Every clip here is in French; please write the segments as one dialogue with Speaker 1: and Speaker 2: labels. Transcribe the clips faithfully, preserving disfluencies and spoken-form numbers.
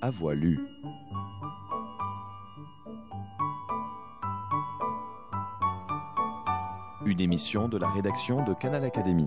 Speaker 1: à voix lue. Une émission de la rédaction de Canal Académie.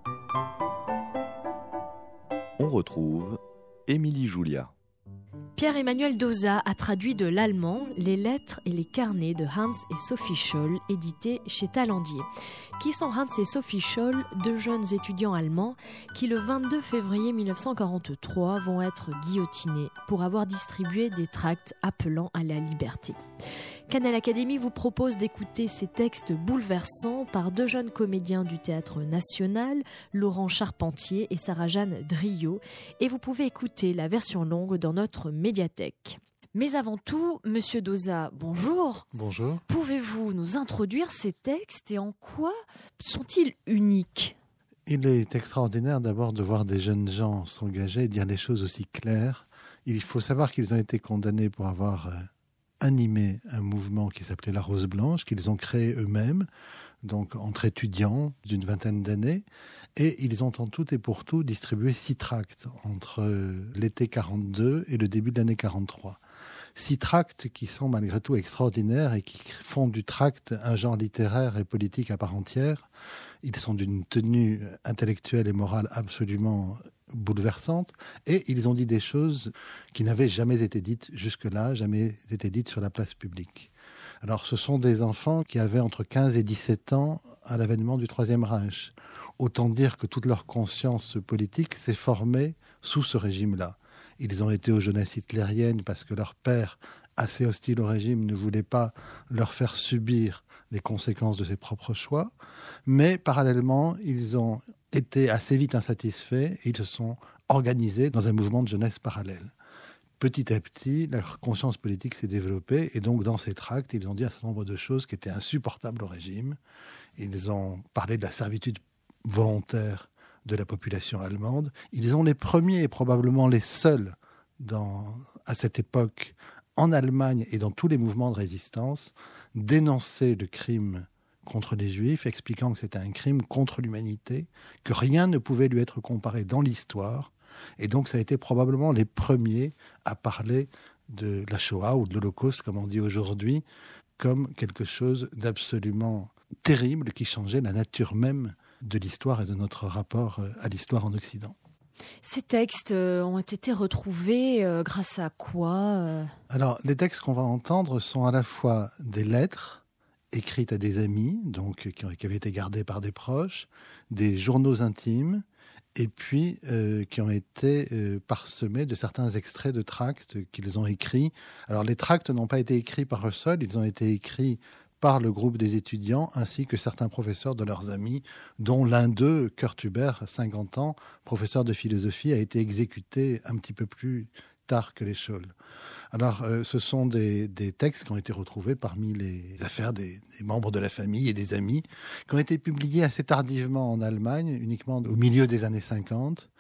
Speaker 1: On retrouve Émilie Julia.
Speaker 2: Pierre-Emmanuel Dauza a traduit de l'allemand les lettres et les carnets de Hans et Sophie Scholl, édités chez Talandier. Qui sont Hans et Sophie Scholl, deux jeunes étudiants allemands qui, le vingt-deux février mille neuf cent quarante-trois, vont être guillotinés pour avoir distribué des tracts appelant à la liberté. Canal Académie vous propose d'écouter ces textes bouleversants par deux jeunes comédiens du Théâtre National, Laurent Charpentier et Sarah-Jeanne Driot, et vous pouvez écouter la version longue dans notre médiathèque. Mais avant tout, Monsieur Dauza, bonjour.
Speaker 3: Bonjour.
Speaker 2: Pouvez-vous nous introduire ces textes et en quoi sont-ils uniques ?
Speaker 3: Il est extraordinaire d'abord de voir des jeunes gens s'engager et dire les choses aussi claires. Il faut savoir qu'ils ont été condamnés pour avoir euh, animé un mouvement qui s'appelait la Rose Blanche, qu'ils ont créé eux-mêmes, donc entre étudiants d'une vingtaine d'années. Et ils ont en tout et pour tout distribué six tracts entre l'été quarante-deux et le début de l'année quarante-trois. Six tracts qui sont malgré tout extraordinaires et qui font du tract un genre littéraire et politique à part entière. Ils sont d'une tenue intellectuelle et morale absolument bouleversante et ils ont dit des choses qui n'avaient jamais été dites jusque-là, jamais été dites sur la place publique. Alors ce sont des enfants qui avaient entre quinze et dix-sept ans à l'avènement du Troisième Reich. Autant dire que toute leur conscience politique s'est formée sous ce régime-là. Ils ont été aux jeunesses hitlériennes parce que leur père, assez hostile au régime, ne voulait pas leur faire subir les conséquences de ses propres choix. Mais parallèlement, ils ont été assez vite insatisfaits et ils se sont organisés dans un mouvement de jeunesse parallèle. Petit à petit, leur conscience politique s'est développée et donc dans ces tracts, ils ont dit un certain nombre de choses qui étaient insupportables au régime. Ils ont parlé de la servitude volontaire de la population allemande. Ils ont les premiers et probablement les seuls dans, à cette époque en Allemagne et dans tous les mouvements de résistance dénoncé le crime contre les Juifs, expliquant que c'était un crime contre l'humanité, que rien ne pouvait lui être comparé dans l'histoire. Et donc ça a été probablement les premiers à parler de la Shoah ou de l'Holocauste, comme on dit aujourd'hui, comme quelque chose d'absolument terrible qui changeait la nature même de l'histoire et de notre rapport à l'histoire en Occident.
Speaker 2: Ces textes ont été retrouvés euh, grâce à quoi euh...
Speaker 3: Alors, les textes qu'on va entendre sont à la fois des lettres écrites à des amis, donc qui, ont, qui avaient été gardées par des proches, des journaux intimes, et puis euh, qui ont été euh, parsemés de certains extraits de tracts qu'ils ont écrits. Alors, les tracts n'ont pas été écrits par eux seuls, ils ont été écrits par le groupe des étudiants, ainsi que certains professeurs de leurs amis, dont l'un d'eux, Kurt Huber, cinquante ans, professeur de philosophie, a été exécuté un petit peu plus tard que les Scholl. Alors, euh, ce sont des, des textes qui ont été retrouvés parmi les affaires des, des membres de la famille et des amis, qui ont été publiés assez tardivement en Allemagne, uniquement au milieu des années cinquante,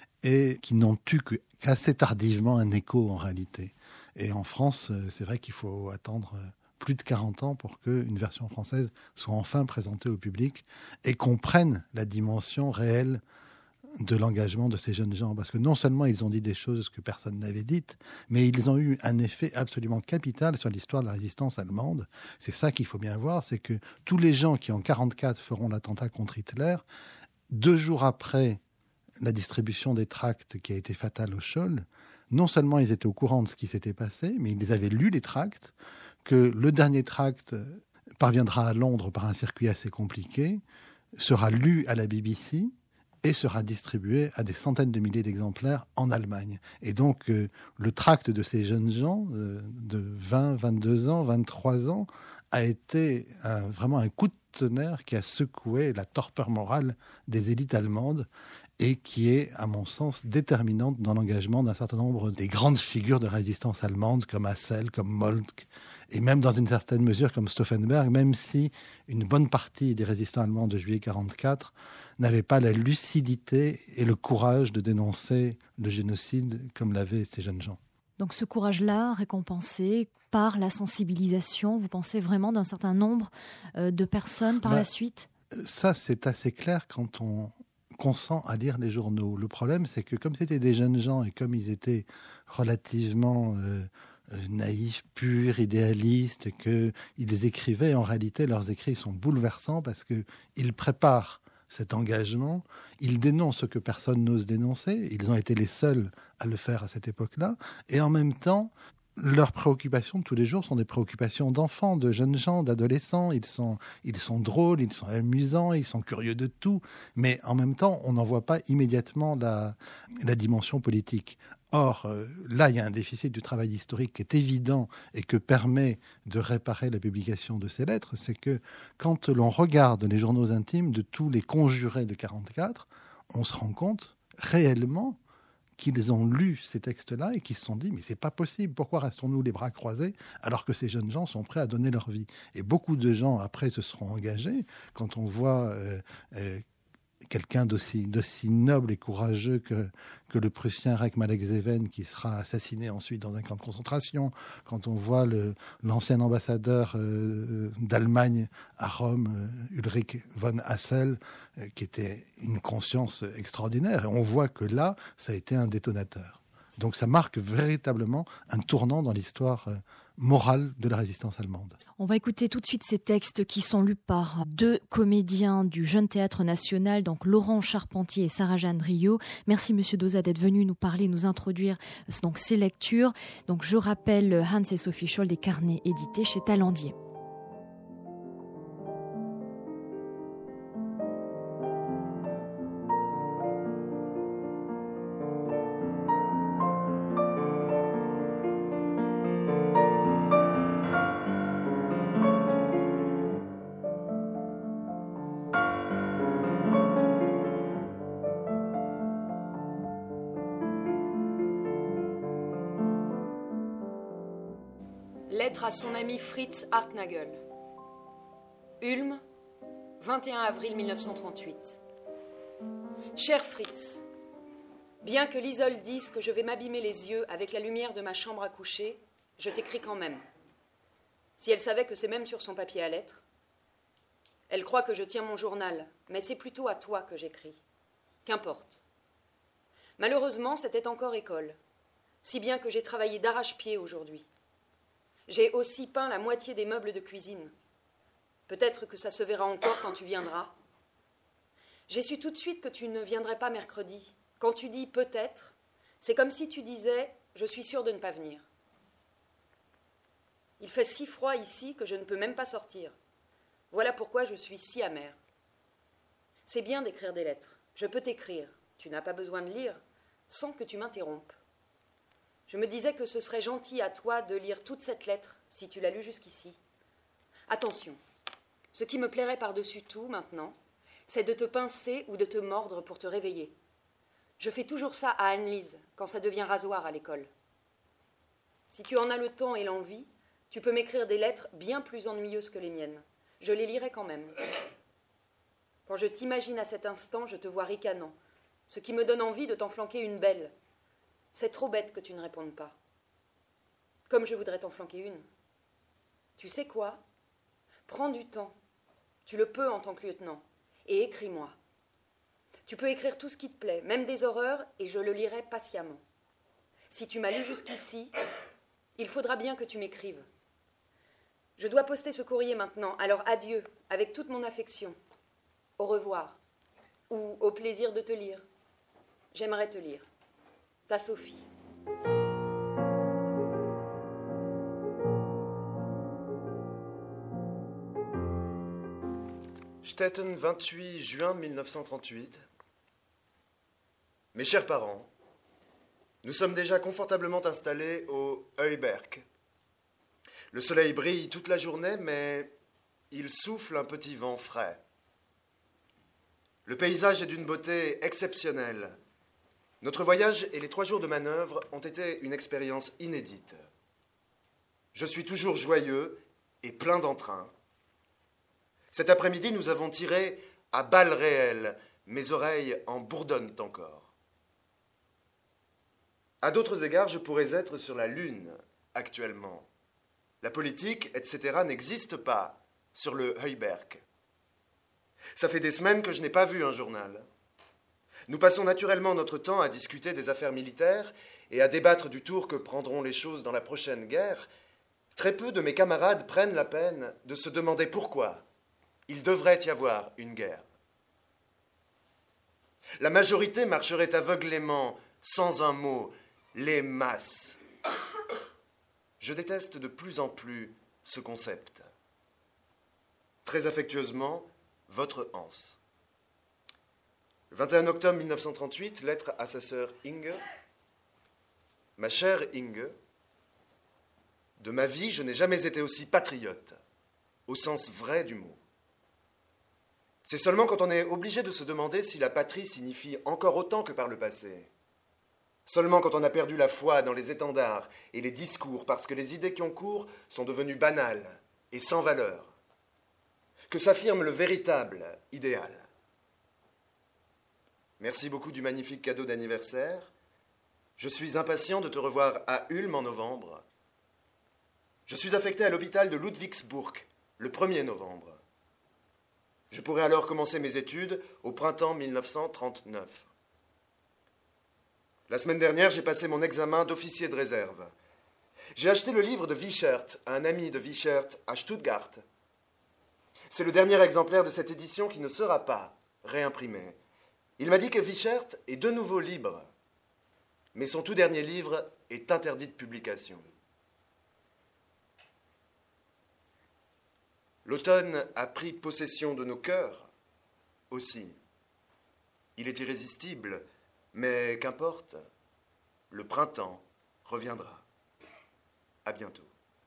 Speaker 3: et qui n'ont eu qu'assez tardivement un écho en réalité. Et en France, c'est vrai qu'il faut attendre plus de quarante ans pour qu'une version française soit enfin présentée au public et comprenne la dimension réelle de l'engagement de ces jeunes gens. Parce que non seulement ils ont dit des choses que personne n'avait dites, mais ils ont eu un effet absolument capital sur l'histoire de la résistance allemande. C'est ça qu'il faut bien voir, c'est que tous les gens qui en quarante-quatre feront l'attentat contre Hitler, deux jours après la distribution des tracts qui a été fatale au Scholl, non seulement ils étaient au courant de ce qui s'était passé, mais ils avaient lu les tracts, que le dernier tract parviendra à Londres par un circuit assez compliqué, sera lu à la B B C et sera distribué à des centaines de milliers d'exemplaires en Allemagne. Et donc, euh, le tract de ces jeunes gens euh, de vingt, vingt-deux ans, vingt-trois ans a été un, vraiment un coup de tonnerre qui a secoué la torpeur morale des élites allemandes et qui est, à mon sens, déterminante dans l'engagement d'un certain nombre des grandes figures de la résistance allemande, comme Hassel, comme Moltke, et même dans une certaine mesure comme Stauffenberg, même si une bonne partie des résistants allemands de juillet quarante-quatre n'avaient pas la lucidité et le courage de dénoncer le génocide comme l'avaient ces jeunes gens.
Speaker 2: Donc ce courage-là, récompensé par la sensibilisation, vous pensez vraiment d'un certain nombre euh, de personnes par
Speaker 3: bah,
Speaker 2: la suite ?
Speaker 3: Ça, c'est assez clair quand on consent à lire les journaux. Le problème, c'est que comme c'était des jeunes gens et comme ils étaient relativement euh, naïfs, purs, idéalistes, qu'ils écrivaient, en réalité, leurs écrits sont bouleversants parce qu'ils préparent cet engagement, ils dénoncent ce que personne n'ose dénoncer, ils ont été les seuls à le faire à cette époque-là, et en même temps, leurs préoccupations de tous les jours sont des préoccupations d'enfants, de jeunes gens, d'adolescents. Ils sont, ils sont drôles, ils sont amusants, ils sont curieux de tout. Mais en même temps, on n'en voit pas immédiatement la, la dimension politique. Or, euh, là, il y a un déficit du travail historique qui est évident et que permet de réparer la publication de ces lettres. C'est que quand l'on regarde les journaux intimes de tous les conjurés de quarante-quatre, on se rend compte réellement qu'ils ont lu ces textes-là et qu'ils se sont dit « mais c'est pas possible, pourquoi restons-nous les bras croisés alors que ces jeunes gens sont prêts à donner leur vie ?» Et beaucoup de gens, après, se seront engagés. Quand on voit euh, euh, quelqu'un d'aussi, d'aussi noble et courageux que, que le Prussien Reck Malexeven, qui sera assassiné ensuite dans un camp de concentration, quand on voit le, l'ancien ambassadeur euh, d'Allemagne à Rome, euh, Ulrich von Hassel, euh, qui était une conscience extraordinaire. Et on voit que là, ça a été un détonateur. Donc ça marque véritablement un tournant dans l'histoire euh, morale de la résistance allemande.
Speaker 2: On va écouter tout de suite ces textes qui sont lus par deux comédiens du Jeune Théâtre National, donc Laurent Charpentier et Sarah-Jeanne Driot. Merci Monsieur Dauzat d'être venu nous parler, nous introduire donc ces lectures. Donc je rappelle Hans et Sophie Scholl, des carnets édités chez Talendier.
Speaker 4: Lettre à son ami Fritz Hartnagel. Ulm, vingt et un avril mille neuf cent trente-huit. Cher Fritz, bien que l'Isole dise que je vais m'abîmer les yeux avec la lumière de ma chambre à coucher, je t'écris quand même. Si elle savait que c'est même sur son papier à lettres. Elle croit que je tiens mon journal, mais c'est plutôt à toi que j'écris. Qu'importe. Malheureusement, c'était encore école, si bien que j'ai travaillé d'arrache-pied aujourd'hui. J'ai aussi peint la moitié des meubles de cuisine. Peut-être que ça se verra encore quand tu viendras. J'ai su tout de suite que tu ne viendrais pas mercredi. Quand tu dis « peut-être », c'est comme si tu disais « je suis sûre de ne pas venir ». Il fait si froid ici que je ne peux même pas sortir. Voilà pourquoi je suis si amère. C'est bien d'écrire des lettres. Je peux t'écrire, tu n'as pas besoin de lire, sans que tu m'interrompes. Je me disais que ce serait gentil à toi de lire toute cette lettre, si tu l'as lue jusqu'ici. Attention, ce qui me plairait par-dessus tout, maintenant, c'est de te pincer ou de te mordre pour te réveiller. Je fais toujours ça à Anne-Lise, quand ça devient rasoir à l'école. Si tu en as le temps et l'envie, tu peux m'écrire des lettres bien plus ennuyeuses que les miennes. Je les lirai quand même. Quand je t'imagine à cet instant, je te vois ricanant, ce qui me donne envie de t'en flanquer une belle. C'est trop bête que tu ne répondes pas. Comme je voudrais t'en flanquer une. Tu sais quoi ? Prends du temps. Tu le peux en tant que lieutenant. Et écris-moi. Tu peux écrire tout ce qui te plaît, même des horreurs, et je le lirai patiemment. Si tu m'as lu jusqu'ici, il faudra bien que tu m'écrives. Je dois poster ce courrier maintenant, alors adieu, avec toute mon affection. Au revoir. Ou au plaisir de te lire. J'aimerais te lire. Ta Sophie.
Speaker 5: Stettin, vingt-huit juin mille neuf cent trente-huit. Mes chers parents, nous sommes déjà confortablement installés au Heuberg. Le soleil brille toute la journée, mais il souffle un petit vent frais. Le paysage est d'une beauté exceptionnelle. Notre voyage et les trois jours de manœuvre ont été une expérience inédite. Je suis toujours joyeux et plein d'entrain. Cet après-midi, nous avons tiré à balles réelles. Mes oreilles en bourdonnent encore. À d'autres égards, je pourrais être sur la Lune actuellement. La politique, et cetera n'existe pas sur le Heuberg. Ça fait des semaines que je n'ai pas vu un journal. Nous passons naturellement notre temps à discuter des affaires militaires et à débattre du tour que prendront les choses dans la prochaine guerre. Très peu de mes camarades prennent la peine de se demander pourquoi il devrait y avoir une guerre. La majorité marcherait aveuglément, sans un mot, les masses. Je déteste de plus en plus ce concept. Très affectueusement, votre Hans. Le vingt et un octobre mille neuf cent trente-huit, lettre à sa sœur Inge. Ma chère Inge, de ma vie, je n'ai jamais été aussi patriote, au sens vrai du mot. C'est seulement quand on est obligé de se demander si la patrie signifie encore autant que par le passé. Seulement quand on a perdu la foi dans les étendards et les discours parce que les idées qui ont cours sont devenues banales et sans valeur, que s'affirme le véritable idéal. Merci beaucoup du magnifique cadeau d'anniversaire. Je suis impatient de te revoir à Ulm en novembre. Je suis affecté à l'hôpital de Ludwigsburg le premier novembre. Je pourrai alors commencer mes études au printemps mille neuf cent trente-neuf. La semaine dernière, j'ai passé mon examen d'officier de réserve. J'ai acheté le livre de Wiechert à un ami de Wiechert à Stuttgart. C'est le dernier exemplaire de cette édition qui ne sera pas réimprimé. Il m'a dit que Wiechert est de nouveau libre, mais son tout dernier livre est interdit de publication. L'automne a pris possession de nos cœurs aussi. Il est irrésistible, mais qu'importe, le printemps reviendra. À bientôt.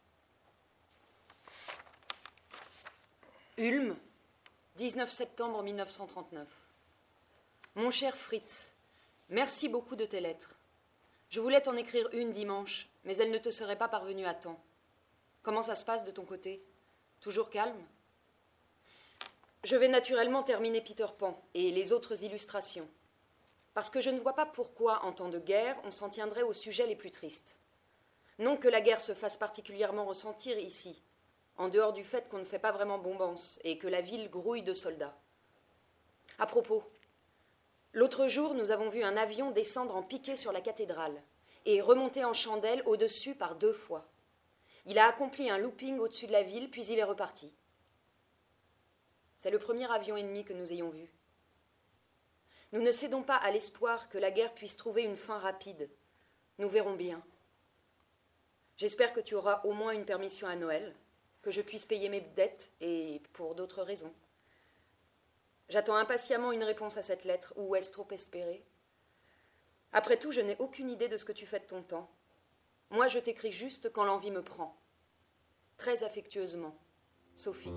Speaker 4: Ulm, dix-neuf septembre mille neuf cent trente-neuf. Mon cher Fritz, merci beaucoup de tes lettres. Je voulais t'en écrire une dimanche, mais elle ne te serait pas parvenue à temps. Comment ça se passe de ton côté ? Toujours calme ? Je vais naturellement terminer Peter Pan et les autres illustrations, parce que je ne vois pas pourquoi, en temps de guerre, on s'en tiendrait aux sujets les plus tristes. Non que la guerre se fasse particulièrement ressentir ici, en dehors du fait qu'on ne fait pas vraiment bombance et que la ville grouille de soldats. À propos, l'autre jour, nous avons vu un avion descendre en piqué sur la cathédrale et remonter en chandelle au-dessus par deux fois. Il a accompli un looping au-dessus de la ville, puis il est reparti. C'est le premier avion ennemi que nous ayons vu. Nous ne cédons pas à l'espoir que la guerre puisse trouver une fin rapide. Nous verrons bien. J'espère que tu auras au moins une permission à Noël, que je puisse payer mes dettes et pour d'autres raisons. J'attends impatiemment une réponse à cette lettre, ou est-ce trop espéré ? Après tout, je n'ai aucune idée de ce que tu fais de ton temps. Moi, je t'écris juste quand l'envie me prend. Très affectueusement, Sophie.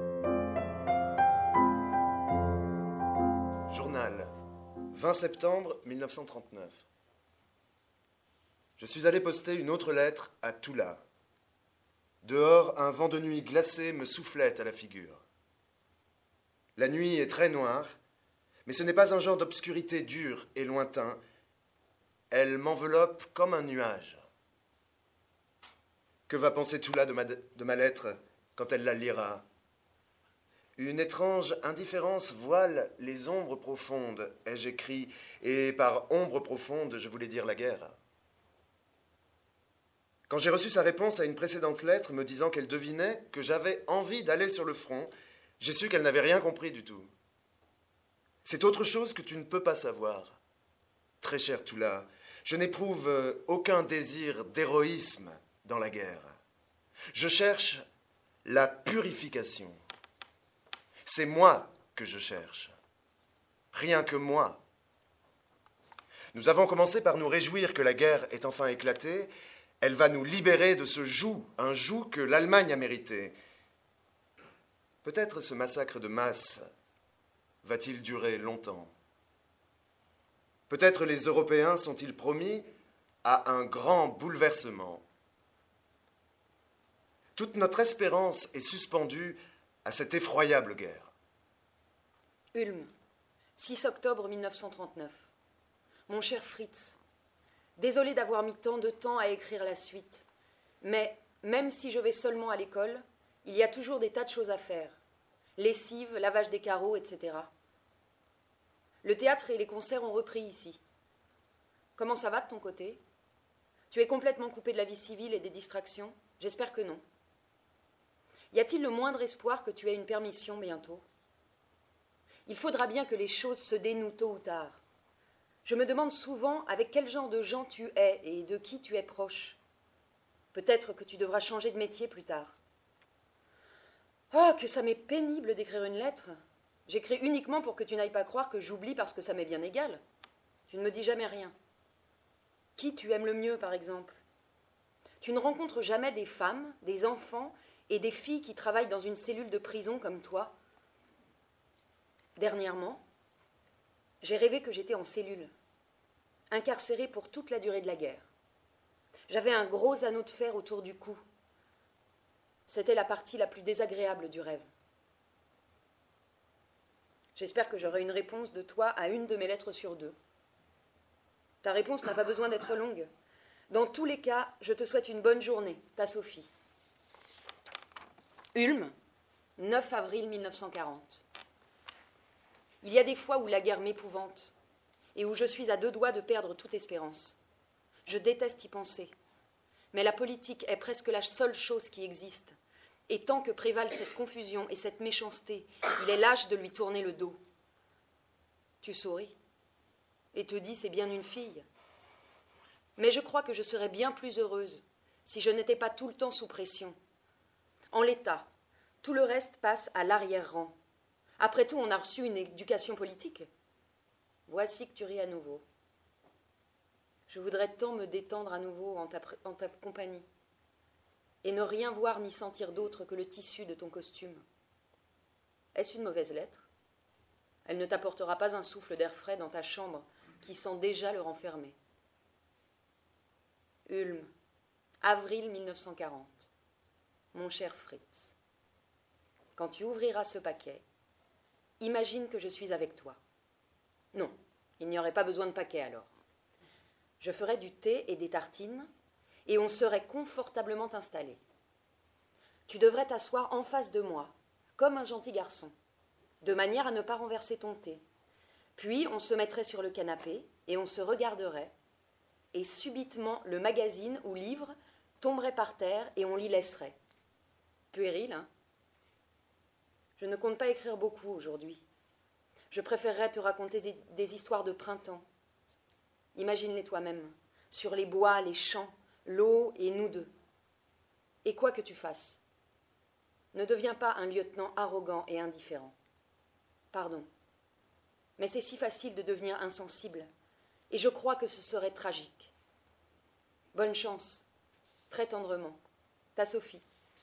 Speaker 5: Journal, vingt septembre mille neuf cent trente-neuf. Je suis allé poster une autre lettre à Toula. Dehors, un vent de nuit glacé me soufflait à la figure. La nuit est très noire, mais ce n'est pas un genre d'obscurité dure et lointain. Elle m'enveloppe comme un nuage. Que va penser Toula de ma, de ma lettre quand elle la lira ? Une étrange indifférence voile les ombres profondes, ai-je écrit, et par ombre profonde, je voulais dire la guerre. Quand j'ai reçu sa réponse à une précédente lettre me disant qu'elle devinait que j'avais envie d'aller sur le front, j'ai su qu'elle n'avait rien compris du tout. C'est autre chose que tu ne peux pas savoir. Très cher Toula, je n'éprouve aucun désir d'héroïsme dans la guerre. Je cherche la purification. C'est moi que je cherche. Rien que moi. Nous avons commencé par nous réjouir que la guerre ait enfin éclaté. Elle va nous libérer de ce joug, un joug que l'Allemagne a mérité. Peut-être ce massacre de masse va-t-il durer longtemps. Peut-être les Européens sont-ils promis à un grand bouleversement. Toute notre espérance est suspendue à cette effroyable guerre.
Speaker 4: Ulm, six octobre mille neuf cent trente-neuf. Mon cher Fritz, désolé d'avoir mis tant de temps à écrire la suite, mais même si je vais seulement à l'école, il y a toujours des tas de choses à faire. Lessive, lavage des carreaux, et cetera. Le théâtre et les concerts ont repris ici. Comment ça va de ton côté? Tu es complètement coupé de la vie civile et des distractions? J'espère que non. Y a-t-il le moindre espoir que tu aies une permission bientôt? Il faudra bien que les choses se dénouent tôt ou tard. Je me demande souvent avec quel genre de gens tu es et de qui tu es proche. Peut-être que tu devras changer de métier plus tard. Oh, que ça m'est pénible d'écrire une lettre. J'écris uniquement pour que tu n'ailles pas croire que j'oublie parce que ça m'est bien égal. Tu ne me dis jamais rien. Qui tu aimes le mieux, par exemple? Tu ne rencontres jamais des femmes, des enfants et des filles qui travaillent dans une cellule de prison comme toi? Dernièrement, j'ai rêvé que j'étais en cellule, incarcérée pour toute la durée de la guerre. J'avais un gros anneau de fer autour du cou. C'était la partie la plus désagréable du rêve. J'espère que j'aurai une réponse de toi à une de mes lettres sur deux. Ta réponse n'a pas besoin d'être longue. Dans tous les cas, je te souhaite une bonne journée, ta Sophie. Ulm, neuf avril mille neuf cent quarante. Il y a des fois où la guerre m'épouvante et où je suis à deux doigts de perdre toute espérance. Je déteste y penser. Mais la politique est presque la seule chose qui existe. Et tant que prévalent cette confusion et cette méchanceté, il est lâche de lui tourner le dos. Tu souris et te dis c'est bien une fille. Mais je crois que je serais bien plus heureuse si je n'étais pas tout le temps sous pression. En l'état, tout le reste passe à l'arrière-rang. Après tout, on a reçu une éducation politique. Voici que tu ris à nouveau. Je voudrais tant me détendre à nouveau en ta, en ta compagnie et ne rien voir ni sentir d'autre que le tissu de ton costume. Est-ce une mauvaise lettre? Elle ne t'apportera pas un souffle d'air frais dans ta chambre qui sent déjà le renfermer. Ulm, avril mille neuf cent quarante. Mon cher Fritz, quand tu ouvriras ce paquet, imagine que je suis avec toi. Non, il n'y aurait pas besoin de paquet alors. Je ferai du thé et des tartines et on serait confortablement installés. Tu devrais t'asseoir en face de moi, comme un gentil garçon, de manière à ne pas renverser ton thé. Puis on se mettrait sur le canapé et on se regarderait, et subitement le magazine ou livre tomberait par terre et on l'y laisserait. Puéril, hein? Je ne compte pas écrire beaucoup aujourd'hui. Je préférerais te raconter des histoires de printemps. Imagine-les toi-même, sur les bois, les champs, l'eau et nous deux. Et quoi que tu fasses, ne deviens pas un lieutenant arrogant et indifférent. Pardon, mais c'est si facile de devenir insensible, et je crois que ce serait tragique. Bonne chance, très tendrement, ta Sophie.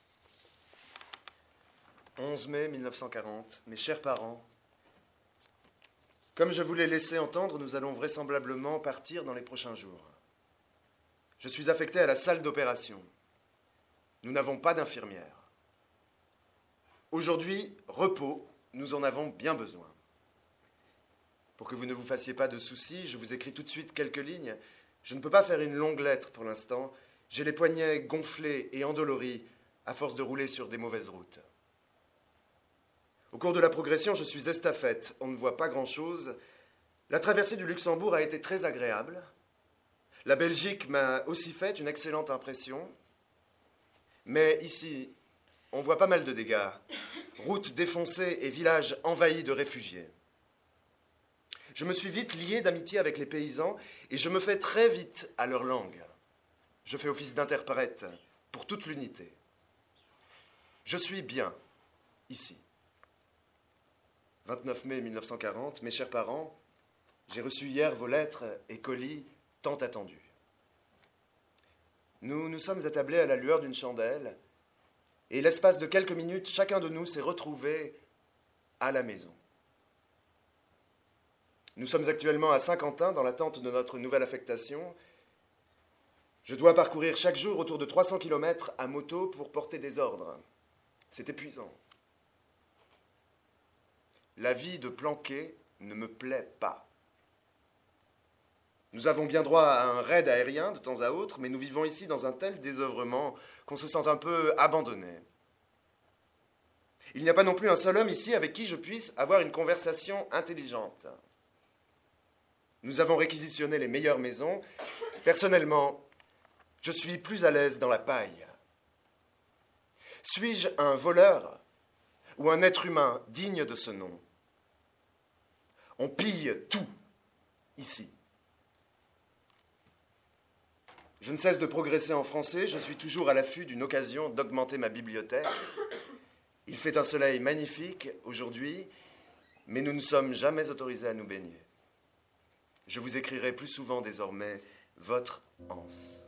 Speaker 5: onze mai mille neuf cent quarante, mes chers parents, comme je vous l'ai laissé entendre, nous allons vraisemblablement partir dans les prochains jours. Je suis affecté à la salle d'opération. Nous n'avons pas d'infirmière. Aujourd'hui, repos, nous en avons bien besoin. Pour que vous ne vous fassiez pas de soucis, je vous écris tout de suite quelques lignes. Je ne peux pas faire une longue lettre pour l'instant. J'ai les poignets gonflés et endoloris à force de rouler sur des mauvaises routes. Au cours de la progression, je suis estafette. On ne voit pas grand-chose. La traversée du Luxembourg a été très agréable. La Belgique m'a aussi fait une excellente impression. Mais ici, on voit pas mal de dégâts. Routes défoncées et villages envahis de réfugiés. Je me suis vite lié d'amitié avec les paysans et je me fais très vite à leur langue. Je fais office d'interprète pour toute l'unité. Je suis bien ici. vingt-neuf mai mille neuf cent quarante, mes chers parents, j'ai reçu hier vos lettres et colis tant attendus. Nous nous sommes attablés à la lueur d'une chandelle et l'espace de quelques minutes, chacun de nous s'est retrouvé à la maison. Nous sommes actuellement à Saint-Quentin dans l'attente de notre nouvelle affectation. Je dois parcourir chaque jour autour de trois cents kilomètres à moto pour porter des ordres. C'est épuisant. La vie de planqué ne me plaît pas. Nous avons bien droit à un raid aérien de temps à autre, mais nous vivons ici dans un tel désœuvrement qu'on se sent un peu abandonné. Il n'y a pas non plus un seul homme ici avec qui je puisse avoir une conversation intelligente. Nous avons réquisitionné les meilleures maisons. Personnellement, je suis plus à l'aise dans la paille. Suis-je un voleur ou un être humain digne de ce nom? On pille tout ici. Je ne cesse de progresser en français, je suis toujours à l'affût d'une occasion d'augmenter ma bibliothèque. Il fait un soleil magnifique aujourd'hui, mais nous ne sommes jamais autorisés à nous baigner. Je vous écrirai plus souvent désormais, votre Hans.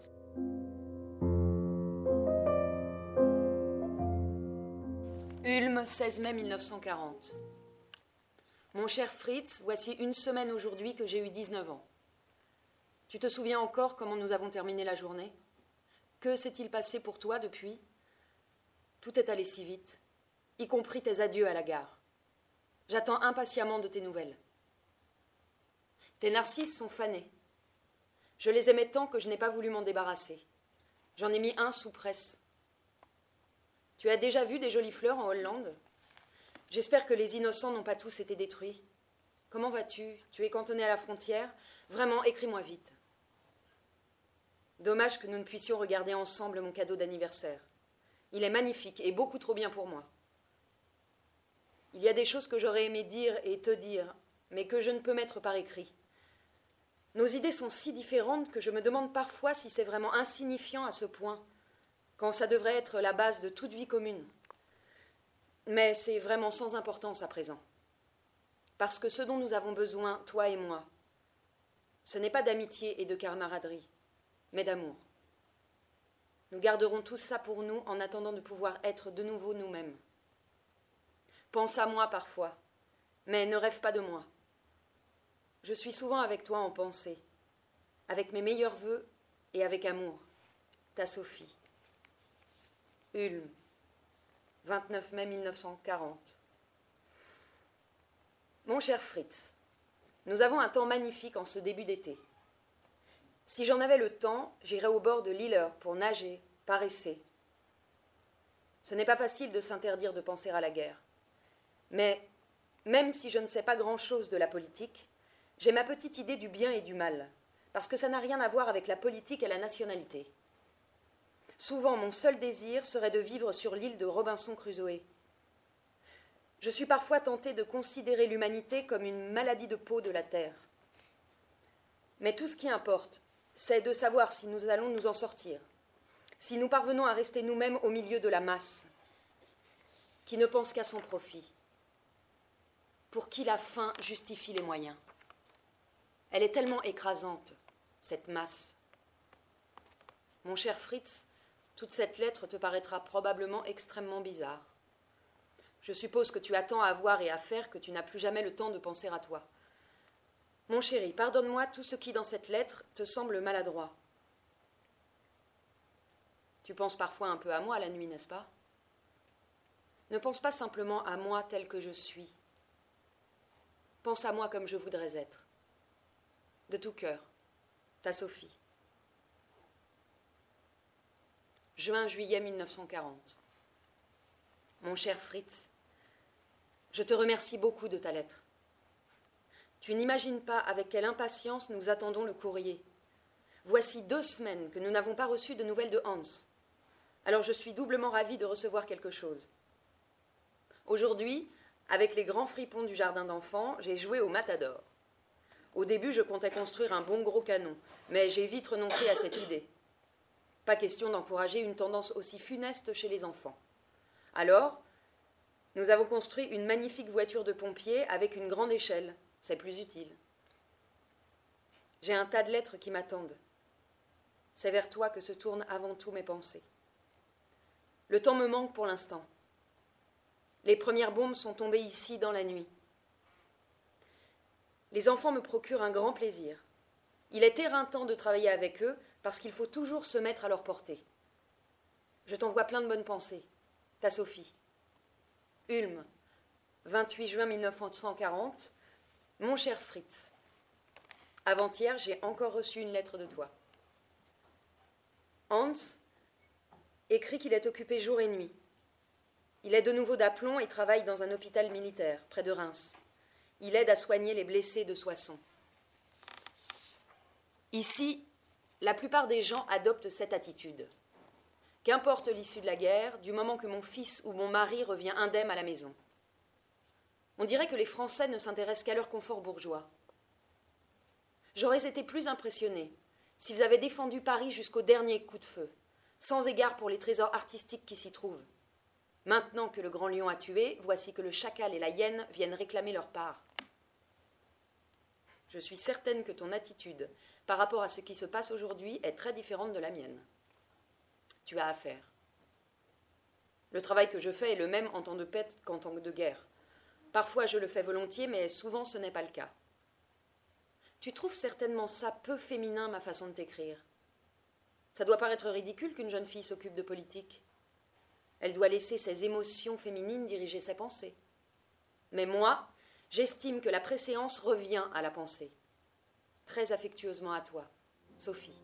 Speaker 4: Ulm, seize mai mille neuf cent quarante. Mon cher Fritz, voici une semaine aujourd'hui que j'ai eu dix-neuf ans. Tu te souviens encore comment nous avons terminé la journée? Que s'est-il passé pour toi depuis? Tout est allé si vite, y compris tes adieux à la gare. J'attends impatiemment de tes nouvelles. Tes narcisses sont fanés. Je les aimais tant que je n'ai pas voulu m'en débarrasser. J'en ai mis un sous presse. Tu as déjà vu des jolies fleurs en Hollande? J'espère que les innocents n'ont pas tous été détruits. Comment vas-tu? Tu es cantonné à la frontière? Vraiment, écris-moi vite. Dommage que nous ne puissions regarder ensemble mon cadeau d'anniversaire. Il est magnifique et beaucoup trop bien pour moi. Il y a des choses que j'aurais aimé dire et te dire, mais que je ne peux mettre par écrit. Nos idées sont si différentes que je me demande parfois si c'est vraiment insignifiant à ce point, quand ça devrait être la base de toute vie commune. Mais c'est vraiment sans importance à présent. Parce que ce dont nous avons besoin, toi et moi, ce n'est pas d'amitié et de camaraderie, mais d'amour. Nous garderons tout ça pour nous en attendant de pouvoir être de nouveau nous-mêmes. Pense à moi parfois, mais ne rêve pas de moi. Je suis souvent avec toi en pensée, avec mes meilleurs vœux et avec amour. Ta Sophie. Ulm, vingt-neuf mai mille neuf cent quarante. Mon cher Fritz, nous avons un temps magnifique en ce début d'été. Si j'en avais le temps, j'irais au bord de l'Iller pour nager, paresser. Ce n'est pas facile de s'interdire de penser à la guerre. Mais, même si je ne sais pas grand-chose de la politique, j'ai ma petite idée du bien et du mal, parce que ça n'a rien à voir avec la politique et la nationalité. Souvent, mon seul désir serait de vivre sur l'île de Robinson Crusoe. Je suis parfois tentée de considérer l'humanité comme une maladie de peau de la terre. Mais tout ce qui importe, c'est de savoir si nous allons nous en sortir, si nous parvenons à rester nous-mêmes au milieu de la masse, qui ne pense qu'à son profit, pour qui la fin justifie les moyens. Elle est tellement écrasante, cette masse. Mon cher Fritz, toute cette lettre te paraîtra probablement extrêmement bizarre. Je suppose que tu as tant à voir et à faire que tu n'as plus jamais le temps de penser à toi. Mon chéri, pardonne-moi tout ce qui dans cette lettre te semble maladroit. Tu penses parfois un peu à moi la nuit, n'est-ce pas? Ne pense pas simplement à moi tel que je suis. Pense à moi comme je voudrais être. De tout cœur, ta Sophie. Juin-juillet mille neuf cent quarante. Mon cher Fritz, je te remercie beaucoup de ta lettre. Tu n'imagines pas avec quelle impatience nous attendons le courrier. Voici deux semaines que nous n'avons pas reçu de nouvelles de Hans. Alors je suis doublement ravie de recevoir quelque chose. Aujourd'hui, avec les grands fripons du jardin d'enfants, j'ai joué au matador. Au début, je comptais construire un bon gros canon, mais j'ai vite renoncé à cette idée. Pas question d'encourager une tendance aussi funeste chez les enfants. Alors, nous avons construit une magnifique voiture de pompier avec une grande échelle. C'est plus utile. J'ai un tas de lettres qui m'attendent. C'est vers toi que se tournent avant tout mes pensées. Le temps me manque pour l'instant. Les premières bombes sont tombées ici dans la nuit. Les enfants me procurent un grand plaisir. Il est éreintant de travailler avec eux parce qu'il faut toujours se mettre à leur portée. Je t'envoie plein de bonnes pensées. Ta Sophie. Ulm, vingt-huit juin mille neuf cent quarante. Mon cher Fritz. Avant-hier, j'ai encore reçu une lettre de toi. Hans écrit qu'il est occupé jour et nuit. Il est de nouveau d'aplomb et travaille dans un hôpital militaire, près de Reims. Il aide à soigner les blessés de Soissons. Ici, la plupart des gens adoptent cette attitude. Qu'importe l'issue de la guerre, du moment que mon fils ou mon mari revient indemne à la maison. On dirait que les Français ne s'intéressent qu'à leur confort bourgeois. J'aurais été plus impressionnée s'ils avaient défendu Paris jusqu'au dernier coup de feu, sans égard pour les trésors artistiques qui s'y trouvent. Maintenant que le grand lion a tué, voici que le chacal et la hyène viennent réclamer leur part. Je suis certaine que ton attitude par rapport à ce qui se passe aujourd'hui est très différente de la mienne. Tu as affaire. Le travail que je fais est le même en temps de paix qu'en temps de guerre. Parfois je le fais volontiers, mais souvent ce n'est pas le cas. Tu trouves certainement ça peu féminin, ma façon de t'écrire. Ça doit paraître ridicule qu'une jeune fille s'occupe de politique. Elle doit laisser ses émotions féminines diriger ses pensées. Mais moi, j'estime que la préséance revient à la pensée. Très affectueusement à toi, Sophie.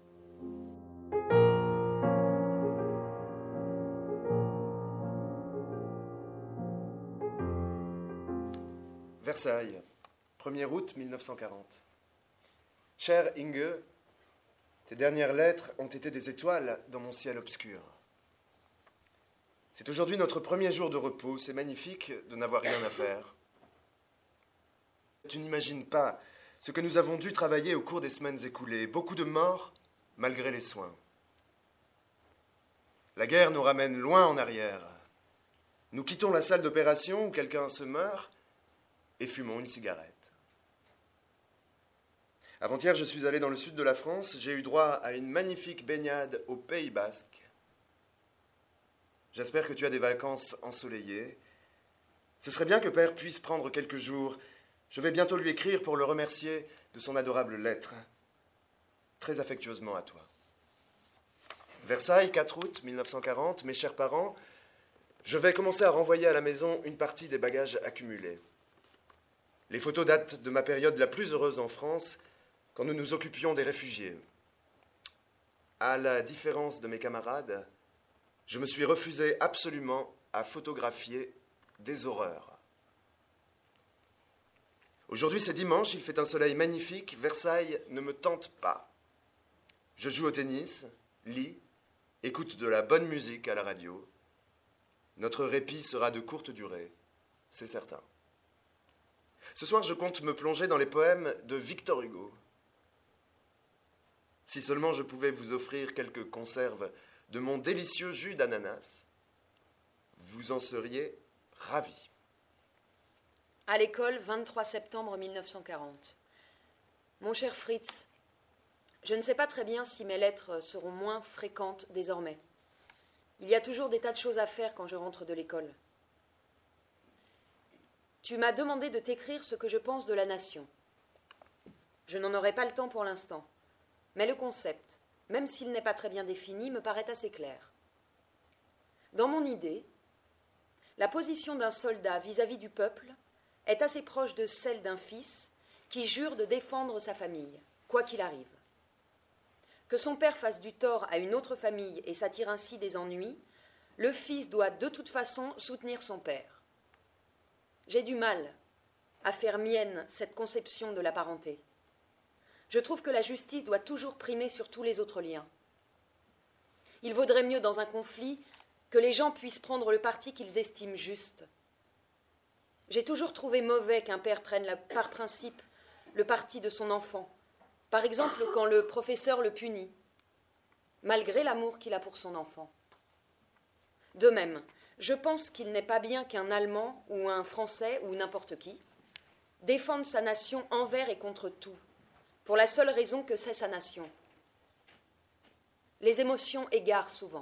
Speaker 5: Versailles, premier août mille neuf cent quarante. Cher Inge, tes dernières lettres ont été des étoiles dans mon ciel obscur. C'est aujourd'hui notre premier jour de repos, c'est magnifique de n'avoir rien à faire. Tu n'imagines pas ce que nous avons dû travailler au cours des semaines écoulées, beaucoup de morts malgré les soins. La guerre nous ramène loin en arrière. Nous quittons la salle d'opération où quelqu'un se meurt et fumons une cigarette. Avant-hier, je suis allé dans le sud de la France. J'ai eu droit à une magnifique baignade au Pays Basque. J'espère que tu as des vacances ensoleillées. Ce serait bien que Père puisse prendre quelques jours. Je vais bientôt lui écrire pour le remercier de son adorable lettre. Très affectueusement à toi. Versailles, quatre août mille neuf cent quarante. Mes chers parents, je vais commencer à renvoyer à la maison une partie des bagages accumulés. Les photos datent de ma période la plus heureuse en France, quand nous nous occupions des réfugiés. À la différence de mes camarades, je me suis refusé absolument à photographier des horreurs. Aujourd'hui, c'est dimanche, il fait un soleil magnifique, Versailles ne me tente pas. Je joue au tennis, lis, écoute de la bonne musique à la radio. Notre répit sera de courte durée, c'est certain. Ce soir, je compte me plonger dans les poèmes de Victor Hugo. Si seulement je pouvais vous offrir quelques conserves de mon délicieux jus d'ananas, vous en seriez ravis.
Speaker 4: À l'école, vingt-trois septembre mille neuf cent quarante. Mon cher Fritz, je ne sais pas très bien si mes lettres seront moins fréquentes désormais. Il y a toujours des tas de choses à faire quand je rentre de l'école. Tu m'as demandé de t'écrire ce que je pense de la nation. Je n'en aurai pas le temps pour l'instant, mais le concept, même s'il n'est pas très bien défini, me paraît assez clair. Dans mon idée, la position d'un soldat vis-à-vis du peuple est assez proche de celle d'un fils qui jure de défendre sa famille, quoi qu'il arrive. Que son père fasse du tort à une autre famille et s'attire ainsi des ennuis, le fils doit de toute façon soutenir son père. J'ai du mal à faire mienne cette conception de la parenté. Je trouve que la justice doit toujours primer sur tous les autres liens. Il vaudrait mieux dans un conflit que les gens puissent prendre le parti qu'ils estiment juste. J'ai toujours trouvé mauvais qu'un père prenne la, par principe le parti de son enfant, par exemple quand le professeur le punit, malgré l'amour qu'il a pour son enfant. De même, je pense qu'il n'est pas bien qu'un Allemand ou un Français ou n'importe qui défende sa nation envers et contre tout, pour la seule raison que c'est sa nation. Les émotions égarent souvent.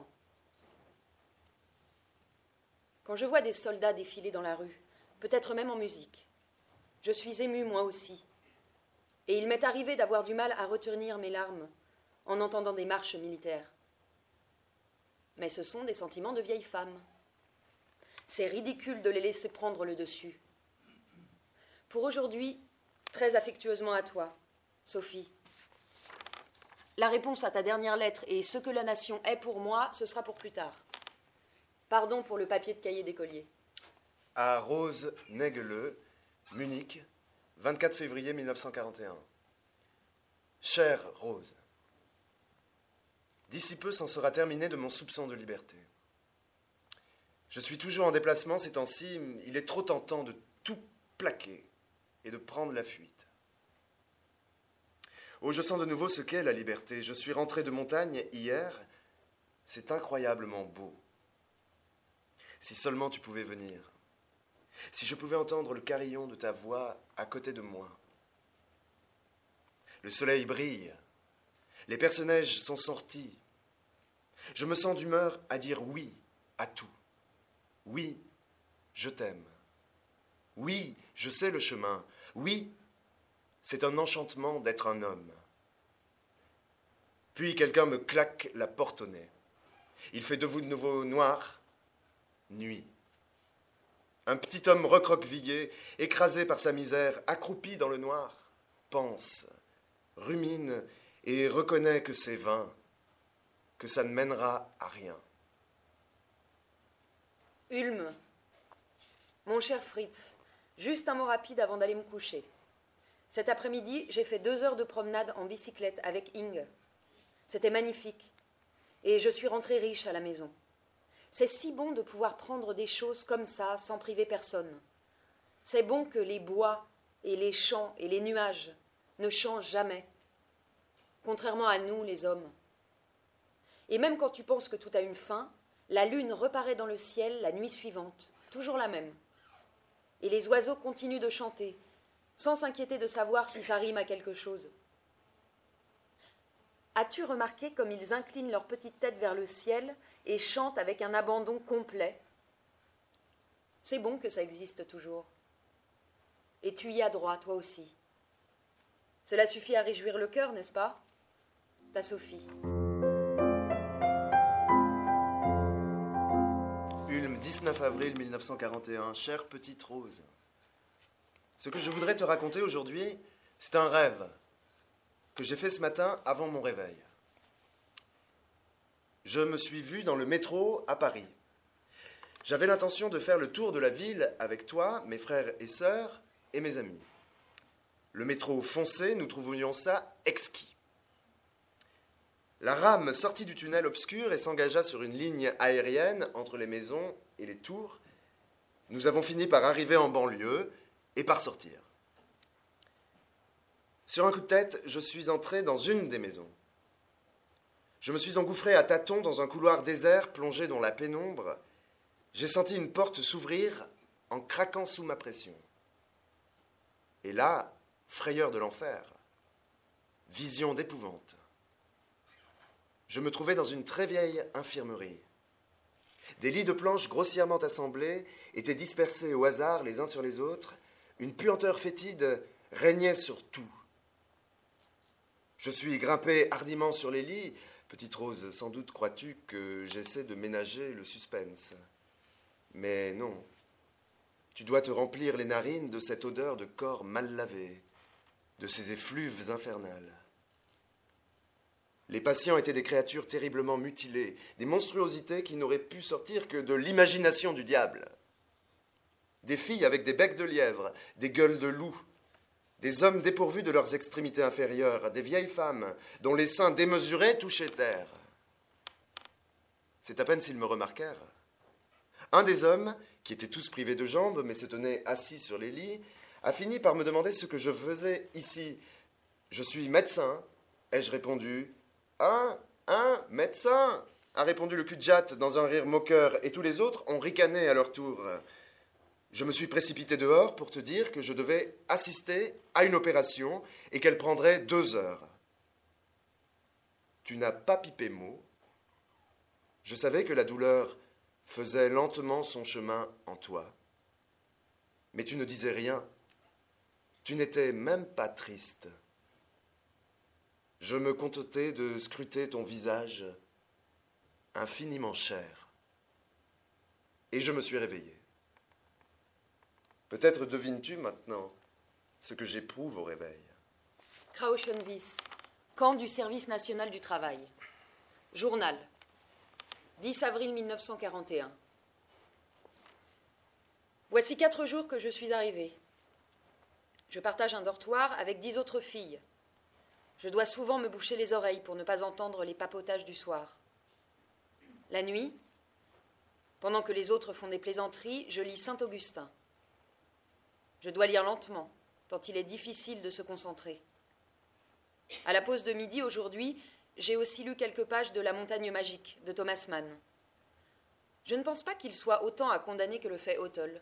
Speaker 4: Quand je vois des soldats défiler dans la rue, peut-être même en musique, je suis émue moi aussi. Et il m'est arrivé d'avoir du mal à retenir mes larmes en entendant des marches militaires. Mais ce sont des sentiments de vieille femme. C'est ridicule de les laisser prendre le dessus. Pour aujourd'hui, très affectueusement à toi, Sophie. La réponse à ta dernière lettre et ce que la nation est pour moi, ce sera pour plus tard. Pardon pour le papier de cahier d'écolier.
Speaker 5: À Rose Nägelö, Munich, vingt-quatre février mille neuf cent quarante et un. Chère Rose, d'ici peu s'en sera terminé de mon soupçon de liberté. Je suis toujours en déplacement ces temps-ci, il est trop tentant de tout plaquer et de prendre la fuite. Oh, je sens de nouveau ce qu'est la liberté. Je suis rentré de montagne hier, c'est incroyablement beau. Si seulement tu pouvais venir, si je pouvais entendre le carillon de ta voix à côté de moi. Le soleil brille, les personnages sont sortis. Je me sens d'humeur à dire oui à tout. Oui, je t'aime. Oui, je sais le chemin. Oui, c'est un enchantement d'être un homme. Puis quelqu'un me claque la porte au nez. Il fait de vous de nouveau noir, nuit. Un petit homme recroquevillé, écrasé par sa misère, accroupi dans le noir, pense, rumine et reconnaît que c'est vain, que ça ne mènera à rien.
Speaker 4: Ulm, mon cher Fritz, juste un mot rapide avant d'aller me coucher. Cet après-midi, j'ai fait deux heures de promenade en bicyclette avec Inge. C'était magnifique. Et je suis rentrée riche à la maison. C'est si bon de pouvoir prendre des choses comme ça, sans priver personne. C'est bon que les bois et les champs et les nuages ne changent jamais, contrairement à nous, les hommes. Et même quand tu penses que tout a une fin, la lune reparaît dans le ciel la nuit suivante, toujours la même. Et les oiseaux continuent de chanter, sans s'inquiéter de savoir si ça rime à quelque chose. As-tu remarqué comme ils inclinent leur petite tête vers le ciel et chantent avec un abandon complet? C'est bon que ça existe toujours. Et tu y as droit, toi aussi. Cela suffit à réjouir le cœur, n'est-ce pas? Ta Sophie.
Speaker 5: Ulm, dix-neuf avril mille neuf cent quarante et un. Chère petite Rose. Ce que je voudrais te raconter aujourd'hui, c'est un rêve que j'ai fait ce matin avant mon réveil. Je me suis vu dans le métro à Paris. J'avais l'intention de faire le tour de la ville avec toi, mes frères et sœurs et mes amis. Le métro foncé, nous trouvions ça exquis. La rame sortit du tunnel obscur et s'engagea sur une ligne aérienne entre les maisons et les tours. Nous avons fini par arriver en banlieue et par sortir. Sur un coup de tête, je suis entré dans une des maisons. Je me suis engouffré à tâtons dans un couloir désert plongé dans la pénombre. J'ai senti une porte s'ouvrir en craquant sous ma pression. Et là, frayeur de l'enfer, vision d'épouvante. Je me trouvais dans une très vieille infirmerie. Des lits de planches grossièrement assemblés étaient dispersés au hasard les uns sur les autres. Une puanteur fétide régnait sur tout. Je suis grimpé hardiment sur les lits. Petite Rose, sans doute crois-tu que j'essaie de ménager le suspense. Mais non. Tu dois te remplir les narines de cette odeur de corps mal lavé, de ces effluves infernales. Les patients étaient des créatures terriblement mutilées, des monstruosités qui n'auraient pu sortir que de l'imagination du diable. Des filles avec des becs de lièvre, des gueules de loup, des hommes dépourvus de leurs extrémités inférieures, des vieilles femmes dont les seins démesurés touchaient terre. C'est à peine s'ils me remarquèrent. Un des hommes, qui étaient tous privés de jambes mais se tenaient assis sur les lits, a fini par me demander ce que je faisais ici. « Je suis médecin », ai-je répondu. « Un, un, médecin » a répondu le cul-de-jatte dans un rire moqueur, et tous les autres ont ricané à leur tour. Je me suis précipité dehors pour te dire que je devais assister à une opération et qu'elle prendrait deux heures. Tu n'as pas pipé mot. Je savais que la douleur faisait lentement son chemin en toi. Mais tu ne disais rien. Tu n'étais même pas triste. Je me contentais de scruter ton visage infiniment cher. Et je me suis réveillé. Peut-être devines-tu maintenant ce que j'éprouve au réveil.
Speaker 4: Krauchenwies, camp du service national du travail. Journal, dix avril mille neuf cent quarante et un. Voici quatre jours que je suis arrivée. Je partage un dortoir avec dix autres filles. Je dois souvent me boucher les oreilles pour ne pas entendre les papotages du soir. La nuit, pendant que les autres font des plaisanteries, je lis Saint-Augustin. Je dois lire lentement, tant il est difficile de se concentrer. À la pause de midi, aujourd'hui, j'ai aussi lu quelques pages de La Montagne magique, de Thomas Mann. Je ne pense pas qu'il soit autant à condamner que le fait Hotel.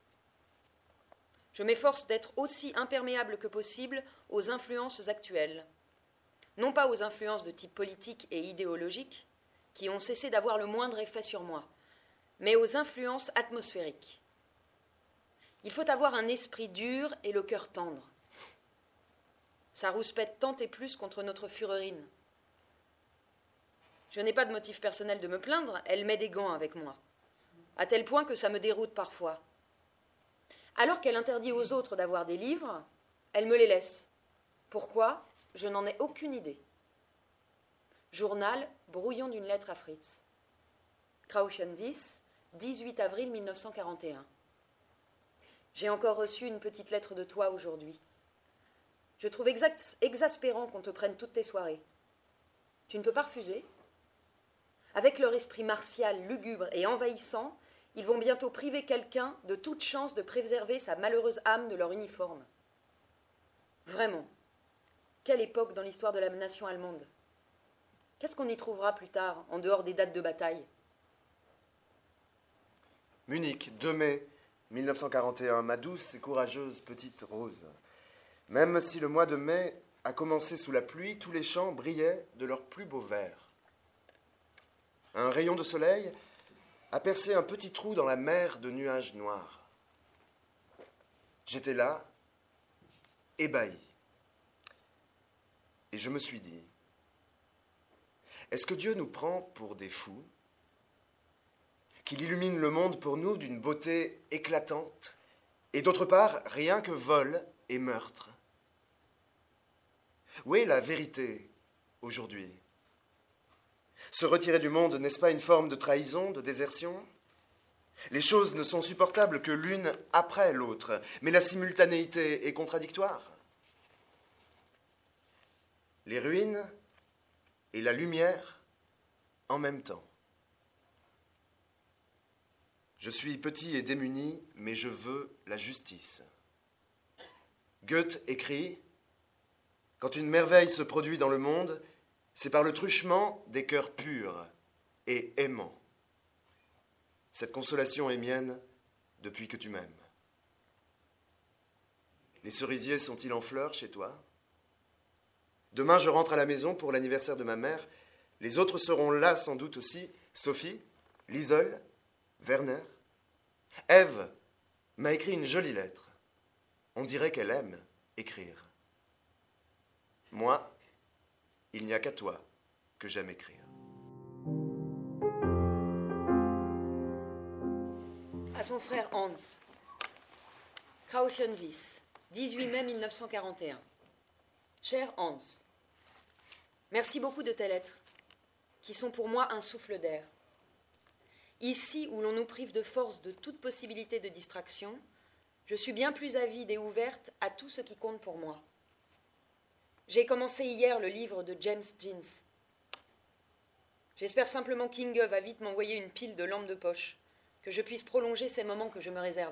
Speaker 4: Je m'efforce d'être aussi imperméable que possible aux influences actuelles. Non pas aux influences de type politique et idéologique, qui ont cessé d'avoir le moindre effet sur moi, mais aux influences atmosphériques. Il faut avoir un esprit dur et le cœur tendre. Ça rouspète tant et plus contre notre furorine. Je n'ai pas de motif personnel de me plaindre, elle met des gants avec moi, à tel point que ça me déroute parfois. Alors qu'elle interdit aux autres d'avoir des livres, elle me les laisse. Pourquoi ? Je n'en ai aucune idée. Journal, brouillon d'une lettre à Fritz. Krauchenwies, dix-huit avril mille neuf cent quarante et un. J'ai encore reçu une petite lettre de toi aujourd'hui. Je trouve exact, exaspérant qu'on te prenne toutes tes soirées. Tu ne peux pas refuser ? Avec leur esprit martial, lugubre et envahissant, ils vont bientôt priver quelqu'un de toute chance de préserver sa malheureuse âme de leur uniforme. Vraiment, quelle époque dans l'histoire de la nation allemande ? Qu'est-ce qu'on y trouvera plus tard, en dehors des dates de bataille ?
Speaker 5: Munich, deux mai mille neuf cent quarante et un, ma douce et courageuse petite Rose. Même si le mois de mai a commencé sous la pluie, tous les champs brillaient de leur plus beau vert. Un rayon de soleil a percé un petit trou dans la mer de nuages noirs. J'étais là, ébahi. Et je me suis dit, est-ce que Dieu nous prend pour des fous ? Qu'il illumine le monde pour nous d'une beauté éclatante, et d'autre part, rien que vol et meurtre. Où est la vérité aujourd'hui ? Se retirer du monde, n'est-ce pas une forme de trahison, de désertion ? Les choses ne sont supportables que l'une après l'autre, mais la simultanéité est contradictoire. Les ruines et la lumière en même temps. Je suis petit et démuni, mais je veux la justice. Goethe écrit « Quand une merveille se produit dans le monde, c'est par le truchement des cœurs purs et aimants. Cette consolation est mienne depuis que tu m'aimes. Les cerisiers sont-ils en fleurs chez toi ? Demain, je rentre à la maison pour l'anniversaire de ma mère. Les autres seront là sans doute aussi. Sophie, Liesel, Werner. Ève m'a écrit une jolie lettre. On dirait qu'elle aime écrire. Moi, il n'y a qu'à toi que j'aime écrire.
Speaker 4: À son frère Hans. Krauchenwies, dix-huit mai mille neuf cent quarante et un. Cher Hans, merci beaucoup de tes lettres, qui sont pour moi un souffle d'air. Ici où l'on nous prive de force de toute possibilité de distraction, je suis bien plus avide et ouverte à tout ce qui compte pour moi. J'ai commencé hier le livre de James Jeans. J'espère simplement qu'Inge va vite m'envoyer une pile de lampes de poche, que je puisse prolonger ces moments que je me réserve.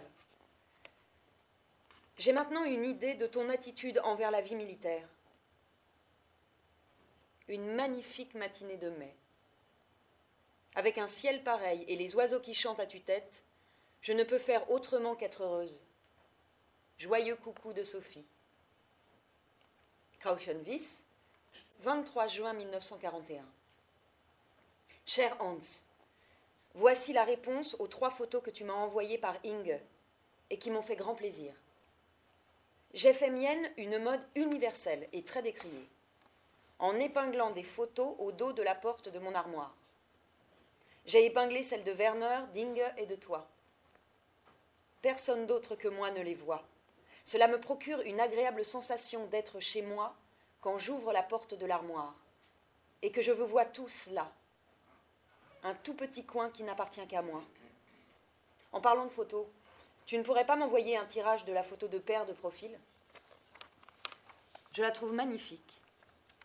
Speaker 4: J'ai maintenant une idée de ton attitude envers la vie militaire. Une magnifique matinée de mai. Avec un ciel pareil et les oiseaux qui chantent à tue-tête, je ne peux faire autrement qu'être heureuse. Joyeux coucou de Sophie. Krauchenwies, vingt-trois juin mille neuf cent quarante et un. Cher Hans, voici la réponse aux trois photos que tu m'as envoyées par Inge et qui m'ont fait grand plaisir. J'ai fait mienne une mode universelle et très décriée, en épinglant des photos au dos de la porte de mon armoire. J'ai épinglé celles de Werner, d'Inge et de toi. Personne d'autre que moi ne les voit. Cela me procure une agréable sensation d'être chez moi quand j'ouvre la porte de l'armoire et que je vous vois tous là. Un tout petit coin qui n'appartient qu'à moi. En parlant de photos, tu ne pourrais pas m'envoyer un tirage de la photo de père de profil ? Je la trouve magnifique.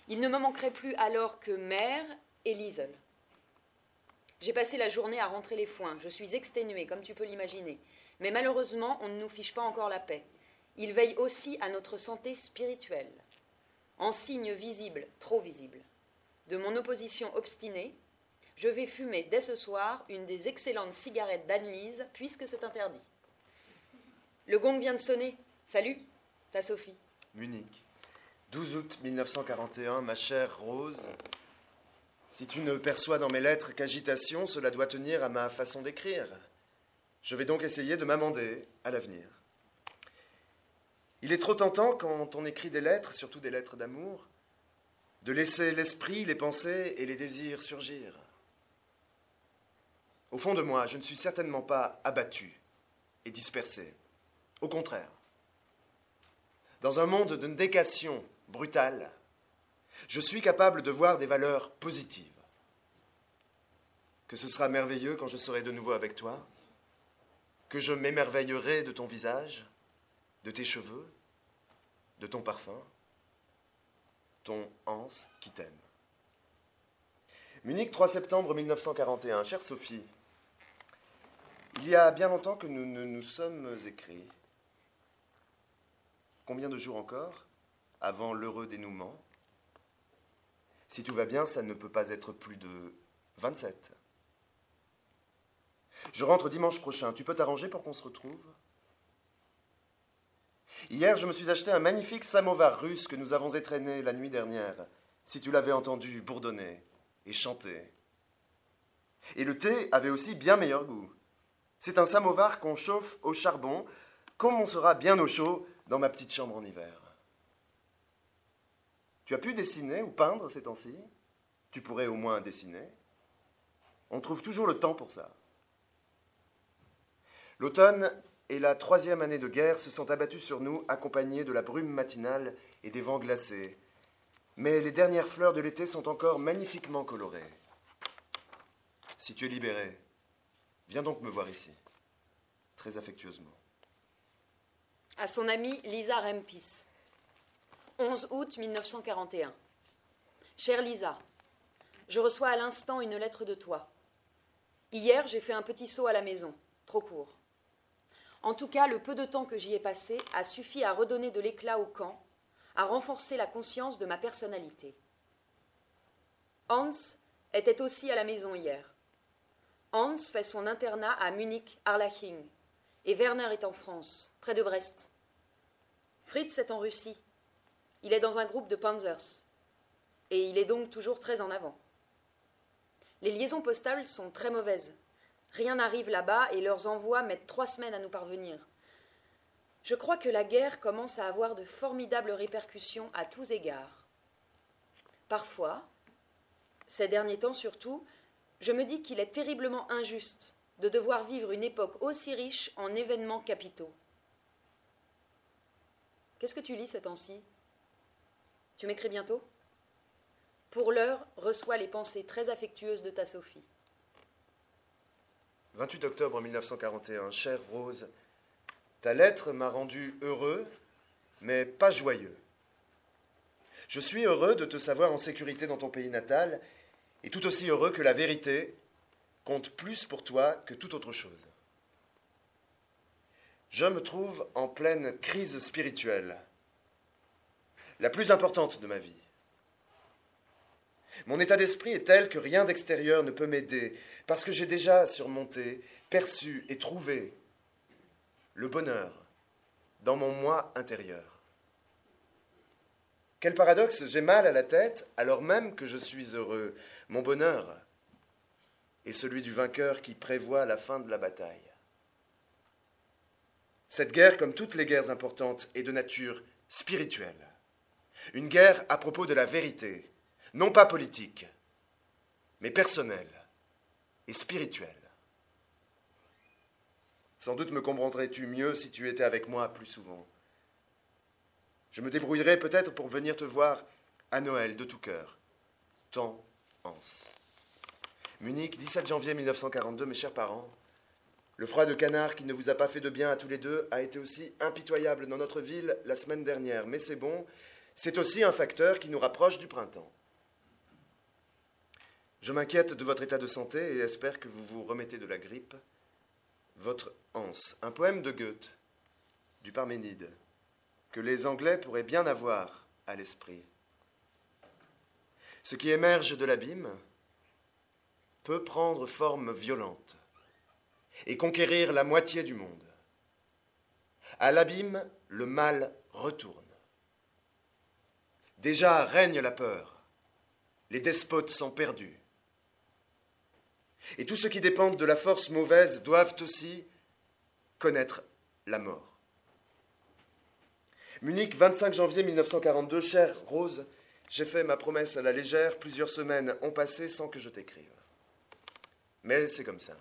Speaker 4: Il ne me manquerait plus alors que Mère et Liesel. J'ai passé la journée à rentrer les foins. Je suis exténuée, comme tu peux l'imaginer. Mais malheureusement, on ne nous fiche pas encore la paix. Il veille aussi à notre santé spirituelle. En signe visible, trop visible, de mon opposition obstinée, je vais fumer dès ce soir une des excellentes cigarettes d'Annelise, puisque c'est interdit. Le gong vient de sonner. Salut, ta Sophie.
Speaker 5: Munich, douze août mille neuf cent quarante et un, ma chère Rose. Si tu ne perçois dans mes lettres qu'agitation, cela doit tenir à ma façon d'écrire. Je vais donc essayer de m'amender à l'avenir. Il est trop tentant, quand on écrit des lettres, surtout des lettres d'amour, de laisser l'esprit, les pensées et les désirs surgir. Au fond de moi, je ne suis certainement pas abattu et dispersé. Au contraire. Dans un monde de décation brutale, je suis capable de voir des valeurs positives. Que ce sera merveilleux quand je serai de nouveau avec toi, que je m'émerveillerai de ton visage, de tes cheveux, de ton parfum, ton Hans qui t'aime. Munich, trois septembre mille neuf cent quarante et un. Chère Sophie, il y a bien longtemps que nous ne nous sommes écrits. Combien de jours encore avant l'heureux dénouement? Si tout va bien, ça ne peut pas être plus de vingt-sept. Je rentre dimanche prochain. Tu peux t'arranger pour qu'on se retrouve? Hier, je me suis acheté un magnifique samovar russe que nous avons étrenné la nuit dernière, si tu l'avais entendu bourdonner et chanter. Et le thé avait aussi bien meilleur goût. C'est un samovar qu'on chauffe au charbon, comme on sera bien au chaud dans ma petite chambre en hiver. Tu as pu dessiner ou peindre ces temps-ci? Tu pourrais au moins dessiner. On trouve toujours le temps pour ça. L'automne et la troisième année de guerre se sont abattus sur nous, accompagnés de la brume matinale et des vents glacés. Mais les dernières fleurs de l'été sont encore magnifiquement colorées. Si tu es libéré, viens donc me voir ici, très affectueusement.
Speaker 4: À son amie Lisa Rempis. onze août mille neuf cent quarante et un. Chère Lisa, je reçois à l'instant une lettre de toi. Hier, j'ai fait un petit saut à la maison, trop court. En tout cas, le peu de temps que j'y ai passé a suffi à redonner de l'éclat au camp, à renforcer la conscience de ma personnalité. Hans était aussi à la maison hier. Hans fait son internat à Munich-Harlaching et Werner est en France, près de Brest. Fritz est en Russie. Il est dans un groupe de Panzers et il est donc toujours très en avant. Les liaisons postales sont très mauvaises. Rien n'arrive là-bas et leurs envois mettent trois semaines à nous parvenir. Je crois que la guerre commence à avoir de formidables répercussions à tous égards. Parfois, ces derniers temps surtout, je me dis qu'il est terriblement injuste de devoir vivre une époque aussi riche en événements capitaux. Qu'est-ce que tu lis ces temps-ci? Tu m'écris bientôt? Pour l'heure, reçois les pensées très affectueuses de ta Sophie.
Speaker 5: vingt-huit octobre mille neuf cent quarante et un. Chère Rose, ta lettre m'a rendu heureux, mais pas joyeux. Je suis heureux de te savoir en sécurité dans ton pays natal, et tout aussi heureux que la vérité compte plus pour toi que toute autre chose. Je me trouve en pleine crise spirituelle, la plus importante de ma vie. Mon état d'esprit est tel que rien d'extérieur ne peut m'aider, parce que j'ai déjà surmonté, perçu et trouvé le bonheur dans mon moi intérieur. Quel paradoxe, j'ai mal à la tête alors même que je suis heureux. Mon bonheur est celui du vainqueur qui prévoit la fin de la bataille. Cette guerre, comme toutes les guerres importantes, est de nature spirituelle. Une guerre à propos de la vérité, non pas politique, mais personnelle et spirituelle. Sans doute me comprendrais-tu mieux si tu étais avec moi plus souvent. Je me débrouillerai peut-être pour venir te voir à Noël de tout cœur. Ton Hans. Munich, dix-sept janvier mille neuf cent quarante-deux, mes chers parents. Le froid de canard qui ne vous a pas fait de bien à tous les deux a été aussi impitoyable dans notre ville la semaine dernière. Mais c'est bon, c'est aussi un facteur qui nous rapproche du printemps. Je m'inquiète de votre état de santé et espère que vous vous remettez de la grippe. Votre anse, un poème de Goethe, du Parménide, que les Anglais pourraient bien avoir à l'esprit. Ce qui émerge de l'abîme peut prendre forme violente et conquérir la moitié du monde. À l'abîme, le mal retourne. Déjà règne la peur, les despotes sont perdus. Et tous ceux qui dépendent de la force mauvaise doivent aussi connaître la mort. Munich, vingt-cinq janvier mille neuf cent quarante-deux. Chère Rose, j'ai fait ma promesse à la légère, plusieurs semaines ont passé sans que je t'écrive. Mais c'est comme ça.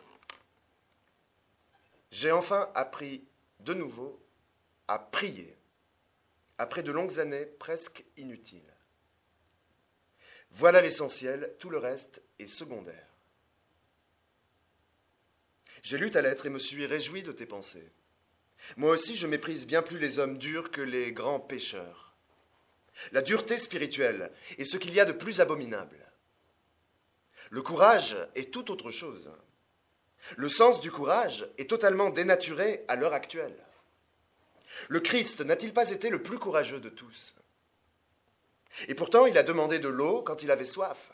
Speaker 5: J'ai enfin appris de nouveau à prier, après de longues années presque inutiles. Voilà l'essentiel, tout le reste est secondaire. J'ai lu ta lettre et me suis réjoui de tes pensées. Moi aussi, je méprise bien plus les hommes durs que les grands pécheurs. La dureté spirituelle est ce qu'il y a de plus abominable. Le courage est tout autre chose. Le sens du courage est totalement dénaturé à l'heure actuelle. Le Christ n'a-t-il pas été le plus courageux de tous? Et pourtant, il a demandé de l'eau quand il avait soif.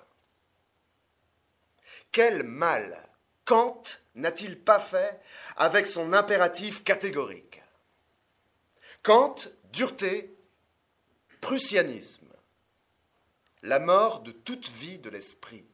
Speaker 5: Quel mal Kant n'a-t-il pas fait avec son impératif catégorique? Kant, dureté, prussianisme, la mort de toute vie de l'esprit.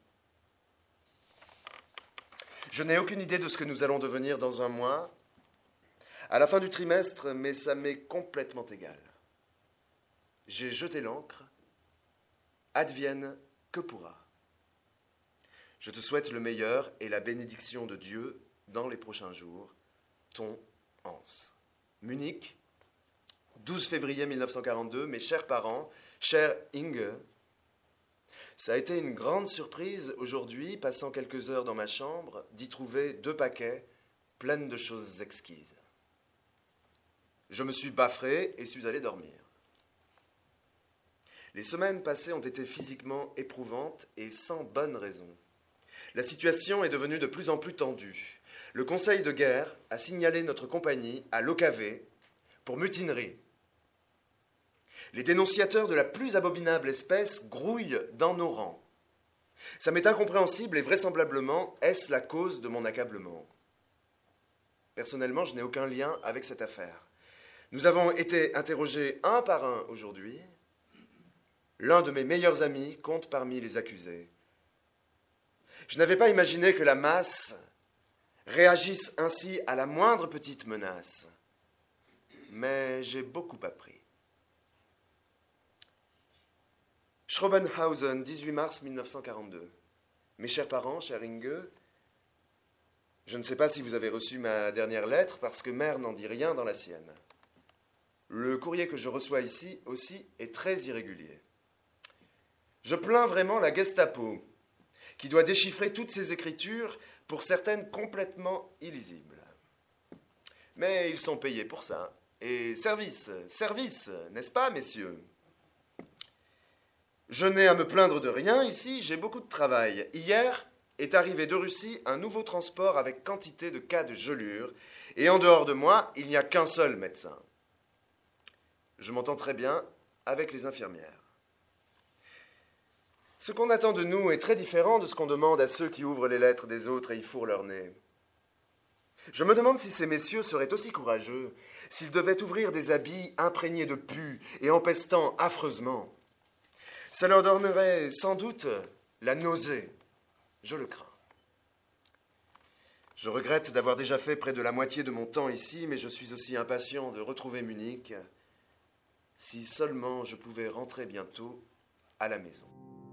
Speaker 5: Je n'ai aucune idée de ce que nous allons devenir dans un mois, à la fin du trimestre, mais ça m'est complètement égal. J'ai jeté l'encre, advienne que pourra. Je te souhaite le meilleur et la bénédiction de Dieu dans les prochains jours. Ton Hans. Munich, douze février mille neuf cent quarante-deux. Mes chers parents, cher Inge, ça a été une grande surprise aujourd'hui, passant quelques heures dans ma chambre, d'y trouver deux paquets pleins de choses exquises. Je me suis baffré et suis allé dormir. Les semaines passées ont été physiquement éprouvantes et sans bonne raison. La situation est devenue de plus en plus tendue. Le Conseil de guerre a signalé notre compagnie à l'O K V pour mutinerie. Les dénonciateurs de la plus abominable espèce grouillent dans nos rangs. Ça m'est incompréhensible et vraisemblablement est-ce la cause de mon accablement. Personnellement, je n'ai aucun lien avec cette affaire. Nous avons été interrogés un par un aujourd'hui. L'un de mes meilleurs amis compte parmi les accusés. Je n'avais pas imaginé que la masse réagisse ainsi à la moindre petite menace. Mais j'ai beaucoup appris. Schrobenhausen, dix-huit mars mille neuf cent quarante-deux. Mes chers parents, cher Inge, je ne sais pas si vous avez reçu ma dernière lettre parce que mère n'en dit rien dans la sienne. Le courrier que je reçois ici aussi est très irrégulier. Je plains vraiment la Gestapo, qui doit déchiffrer toutes ces écritures, pour certaines complètement illisibles. Mais ils sont payés pour ça. Et service, service, n'est-ce pas, messieurs? Je n'ai à me plaindre de rien ici, j'ai beaucoup de travail. Hier est arrivé de Russie un nouveau transport avec quantité de cas de gelure, et en dehors de moi, il n'y a qu'un seul médecin. Je m'entends très bien avec les infirmières. Ce qu'on attend de nous est très différent de ce qu'on demande à ceux qui ouvrent les lettres des autres et y fourrent leur nez. Je me demande si ces messieurs seraient aussi courageux s'ils devaient ouvrir des habits imprégnés de pus et empestant affreusement. Ça leur donnerait sans doute la nausée. Je le crains. Je regrette d'avoir déjà fait près de la moitié de mon temps ici, mais je suis aussi impatient de retrouver Munich. Si seulement je pouvais rentrer bientôt à la maison.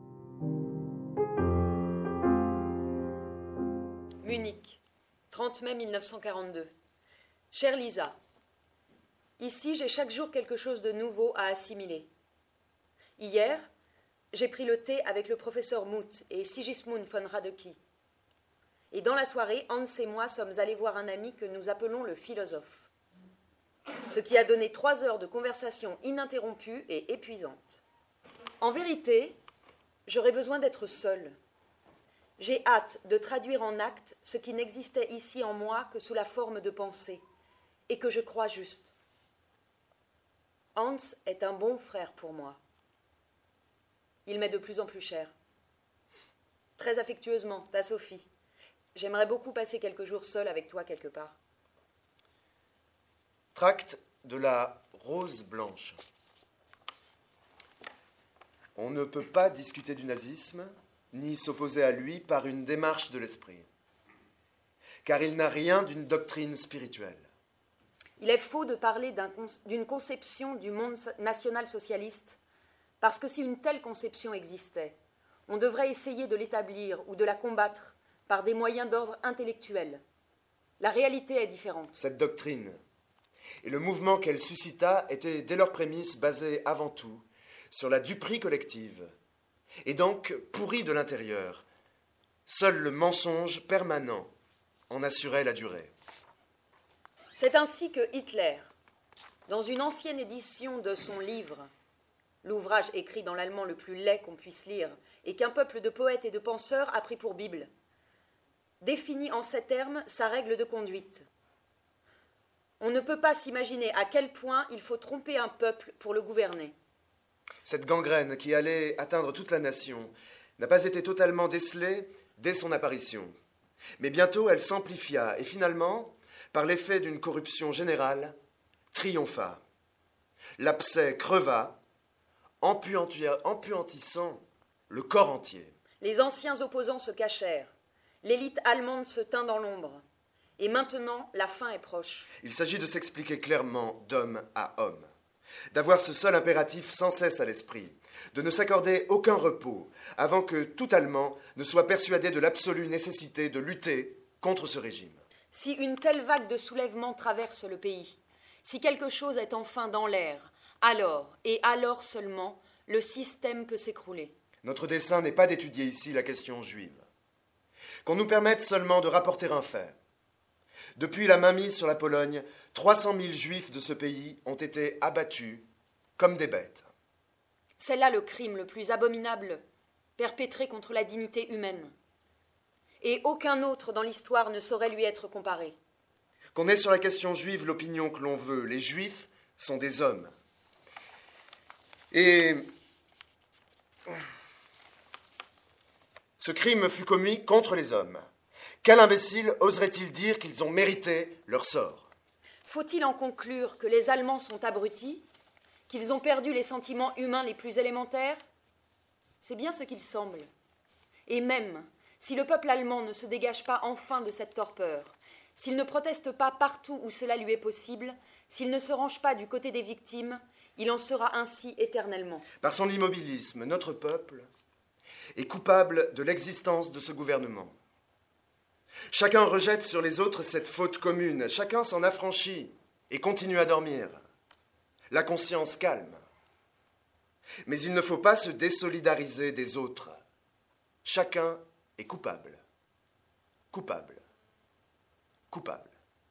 Speaker 4: Munich, trente mai mille neuf cent quarante-deux. Chère Lisa, ici j'ai chaque jour quelque chose de nouveau à assimiler. Hier, j'ai pris le thé avec le professeur Muth et Sigismund von Radecki. Et dans la soirée, Hans et moi sommes allés voir un ami que nous appelons le philosophe. Ce qui a donné trois heures de conversation ininterrompue et épuisante. En vérité, j'aurais besoin d'être seule. J'ai hâte de traduire en actes ce qui n'existait ici en moi que sous la forme de pensée, et que je crois juste. Hans est un bon frère pour moi. Il m'est de plus en plus cher. Très affectueusement, ta Sophie. J'aimerais beaucoup passer quelques jours seule avec toi quelque part.
Speaker 5: Tract de la Rose Blanche. On ne peut pas discuter du nazisme, ni s'opposer à lui par une démarche de l'esprit, car il n'a rien d'une doctrine spirituelle.
Speaker 4: Il est faux de parler d'un con- d'une conception du monde national-socialiste, parce que si une telle conception existait, on devrait essayer de l'établir ou de la combattre par des moyens d'ordre intellectuel. La réalité est différente.
Speaker 5: Cette doctrine et le mouvement qu'elle suscita étaient dès leurs prémices basés avant tout sur la duperie collective, et donc pourris de l'intérieur. Seul le mensonge permanent en assurait la durée.
Speaker 4: C'est ainsi que Hitler, dans une ancienne édition de son livre, l'ouvrage écrit dans l'allemand le plus laid qu'on puisse lire et qu'un peuple de poètes et de penseurs a pris pour Bible, définit en ces termes sa règle de conduite. On ne peut pas s'imaginer à quel point il faut tromper un peuple pour le gouverner.
Speaker 5: Cette gangrène qui allait atteindre toute la nation n'a pas été totalement décelée dès son apparition. Mais bientôt elle s'amplifia et finalement, par l'effet d'une corruption générale, triompha. L'abcès creva, empuantissant le corps entier.
Speaker 4: Les anciens opposants se cachèrent. L'élite allemande se tint dans l'ombre. Et maintenant, la fin est proche.
Speaker 5: Il s'agit de s'expliquer clairement d'homme à homme, d'avoir ce seul impératif sans cesse à l'esprit, de ne s'accorder aucun repos avant que tout Allemand ne soit persuadé de l'absolue nécessité de lutter contre ce régime.
Speaker 4: Si une telle vague de soulèvement traverse le pays, si quelque chose est enfin dans l'air, alors, et alors seulement, le système peut s'écrouler.
Speaker 5: Notre dessein n'est pas d'étudier ici la question juive. Qu'on nous permette seulement de rapporter un fait. Depuis la mainmise sur la Pologne, trois cent mille juifs de ce pays ont été abattus comme des bêtes.
Speaker 4: C'est là le crime le plus abominable perpétré contre la dignité humaine. Et aucun autre dans l'histoire ne saurait lui être comparé.
Speaker 5: Qu'on ait sur la question juive l'opinion que l'on veut, les juifs sont des hommes. Et ce crime fut commis contre les hommes. Quel imbécile oserait-il dire qu'ils ont mérité leur sort?
Speaker 4: Faut-il en conclure que les Allemands sont abrutis, qu'ils ont perdu les sentiments humains les plus élémentaires? C'est bien ce qu'il semble. Et même, si le peuple allemand ne se dégage pas enfin de cette torpeur, s'il ne proteste pas partout où cela lui est possible, s'il ne se range pas du côté des victimes, il en sera ainsi éternellement.
Speaker 5: Par son immobilisme, notre peuple est coupable de l'existence de ce gouvernement. Chacun rejette sur les autres cette faute commune, chacun s'en affranchit et continue à dormir, la conscience calme. Mais il ne faut pas se désolidariser des autres. Chacun est coupable, coupable, coupable.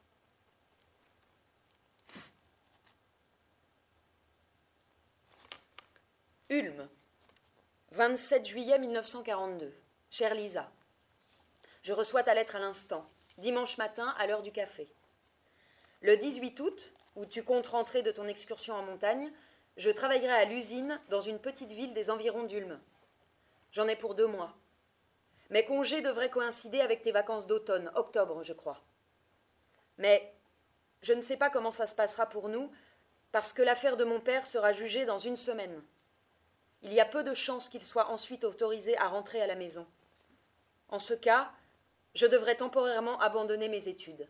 Speaker 4: Ulm, vingt-sept juillet mille neuf cent quarante-deux. Chère Lisa, je reçois ta lettre à l'instant, dimanche matin à l'heure du café. Le dix-huit août, où tu comptes rentrer de ton excursion en montagne, je travaillerai à l'usine dans une petite ville des environs d'Ulm. J'en ai pour deux mois. Mes congés devraient coïncider avec tes vacances d'automne, octobre, je crois. Mais je ne sais pas comment ça se passera pour nous, parce que l'affaire de mon père sera jugée dans une semaine. Il y a peu de chances qu'il soit ensuite autorisé à rentrer à la maison. En ce cas, je devrais temporairement abandonner mes études.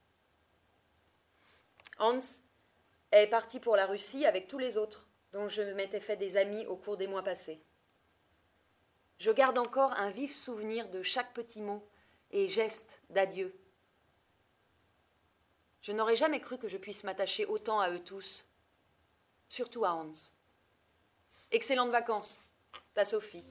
Speaker 4: Hans est parti pour la Russie avec tous les autres, dont je m'étais fait des amis au cours des mois passés. Je garde encore un vif souvenir de chaque petit mot et geste d'adieu. Je n'aurais jamais cru que je puisse m'attacher autant à eux tous, surtout à Hans. Excellentes vacances, ta Sophie.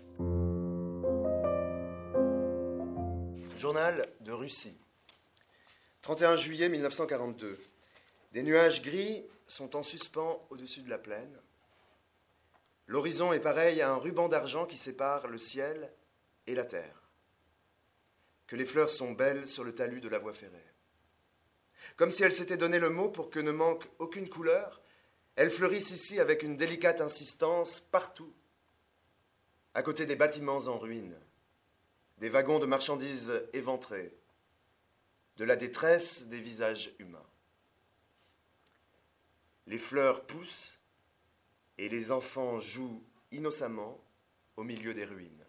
Speaker 5: Journal de Russie. trente et un juillet mille neuf cent quarante-deux. Des nuages gris sont en suspens au-dessus de la plaine. L'horizon est pareil à un ruban d'argent qui sépare le ciel et la terre. Que les fleurs sont belles sur le talus de la voie ferrée. Comme si elles s'étaient donné le mot pour que ne manque aucune couleur, elles fleurissent ici avec une délicate insistance partout, à côté des bâtiments en ruine, des wagons de marchandises éventrés, de la détresse des visages humains. Les fleurs poussent et les enfants jouent innocemment au milieu des ruines.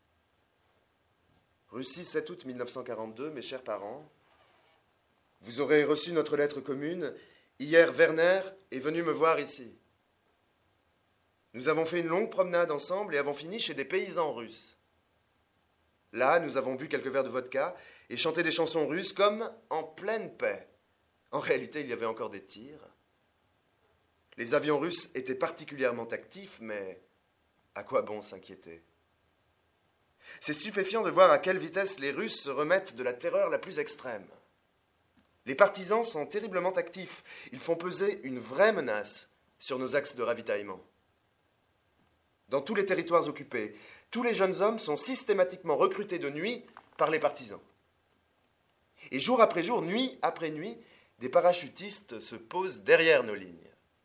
Speaker 5: Russie, sept août mille neuf cent quarante-deux, mes chers parents, vous aurez reçu notre lettre commune. Hier, Werner est venu me voir ici. Nous avons fait une longue promenade ensemble et avons fini chez des paysans russes. Là, nous avons bu quelques verres de vodka et chanté des chansons russes comme en pleine paix. En réalité, il y avait encore des tirs. Les avions russes étaient particulièrement actifs, mais à quoi bon s'inquiéter? C'est stupéfiant de voir à quelle vitesse les Russes se remettent de la terreur la plus extrême. Les partisans sont terriblement actifs. Ils font peser une vraie menace sur nos axes de ravitaillement. Dans tous les territoires occupés, tous les jeunes hommes sont systématiquement recrutés de nuit par les partisans. Et jour après jour, nuit après nuit, des parachutistes se posent derrière nos lignes.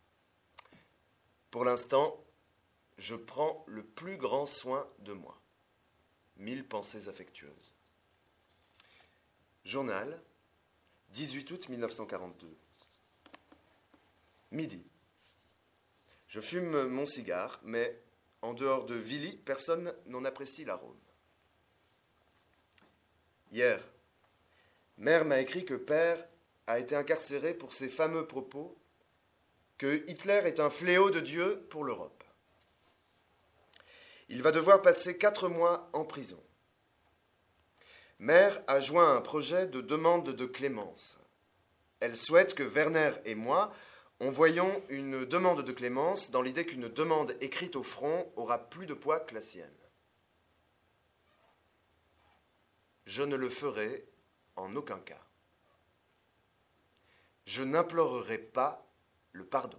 Speaker 5: Pour l'instant, je prends le plus grand soin de moi. Mille pensées affectueuses. Journal, dix-huit août mille neuf cent quarante-deux. Midi. Je fume mon cigare, mais en dehors de Villy, personne n'en apprécie l'arôme. Hier, mère m'a écrit que père a été incarcéré pour ses fameux propos que Hitler est un fléau de Dieu pour l'Europe. Il va devoir passer quatre mois en prison. Mère a joint un projet de demande de clémence. Elle souhaite que Werner et moi envoyions une demande de clémence dans l'idée qu'une demande écrite au front aura plus de poids que la sienne. Je ne le ferai en aucun cas. Je n'implorerai pas le pardon.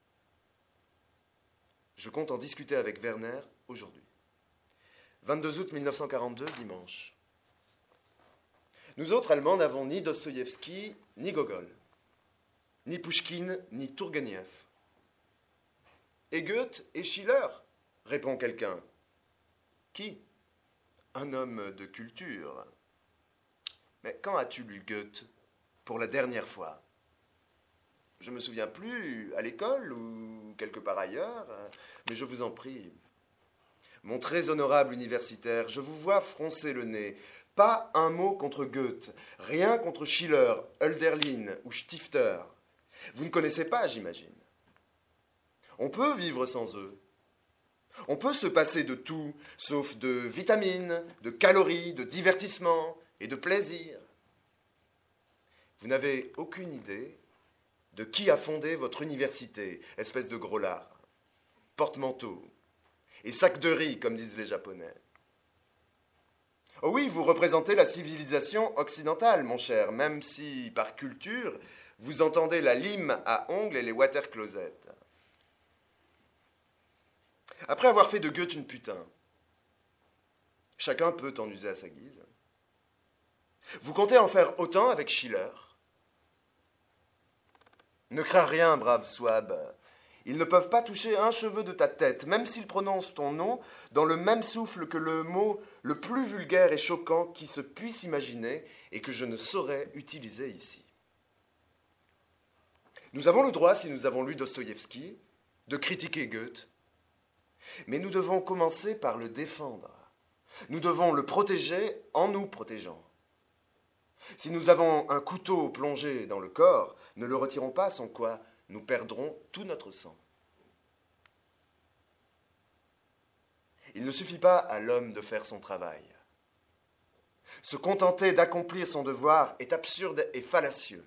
Speaker 5: Je compte en discuter avec Werner aujourd'hui. vingt-deux août mille neuf cent quarante-deux, dimanche. Nous autres Allemands n'avons ni Dostoïevski, ni Gogol, ni Pouchkine, ni Tourguenieff. Et Goethe et Schiller, répond quelqu'un. Qui? Un homme de culture. Mais quand as-tu lu Goethe pour la dernière fois? Je ne me souviens plus, à l'école ou quelque part ailleurs, mais je vous en prie. Mon très honorable universitaire, je vous vois froncer le nez. Pas un mot contre Goethe, rien contre Schiller, Hölderlin ou Stifter. Vous ne connaissez pas, j'imagine. On peut vivre sans eux. On peut se passer de tout, sauf de vitamines, de calories, de divertissement et de plaisir. Vous n'avez aucune idée de qui a fondé votre université, espèce de gros lard, porte-manteau et sac de riz, comme disent les Japonais. Oh oui, vous représentez la civilisation occidentale, mon cher, même si, par culture, vous entendez la lime à ongles et les water closets. Après avoir fait de Goethe une putain, chacun peut en user à sa guise. Vous comptez en faire autant avec Schiller? Ne crains rien, brave Swab. Ils ne peuvent pas toucher un cheveu de ta tête, même s'ils prononcent ton nom dans le même souffle que le mot le plus vulgaire et choquant qui se puisse imaginer et que je ne saurais utiliser ici. Nous avons le droit, si nous avons lu Dostoïevski, de critiquer Goethe, mais nous devons commencer par le défendre. Nous devons le protéger en nous protégeant. Si nous avons un couteau plongé dans le corps, ne le retirons pas, sans quoi nous perdrons tout notre sang. Il ne suffit pas à l'homme de faire son travail. Se contenter d'accomplir son devoir est absurde et fallacieux.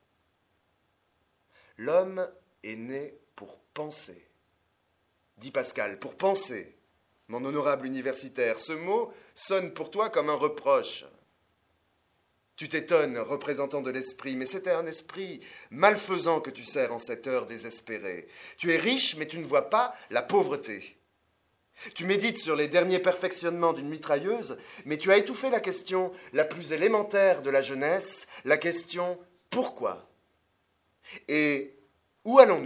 Speaker 5: L'homme est né pour penser. Dit Pascal, pour penser. Mon honorable universitaire, ce mot sonne pour toi comme un reproche. Tu t'étonnes, représentant de l'esprit, mais c'était un esprit malfaisant que tu sers en cette heure désespérée. Tu es riche, mais tu ne vois pas la pauvreté. Tu médites sur les derniers perfectionnements d'une mitrailleuse, mais tu as étouffé la question la plus élémentaire de la jeunesse, la question « pourquoi ?» Et où allons-nous ?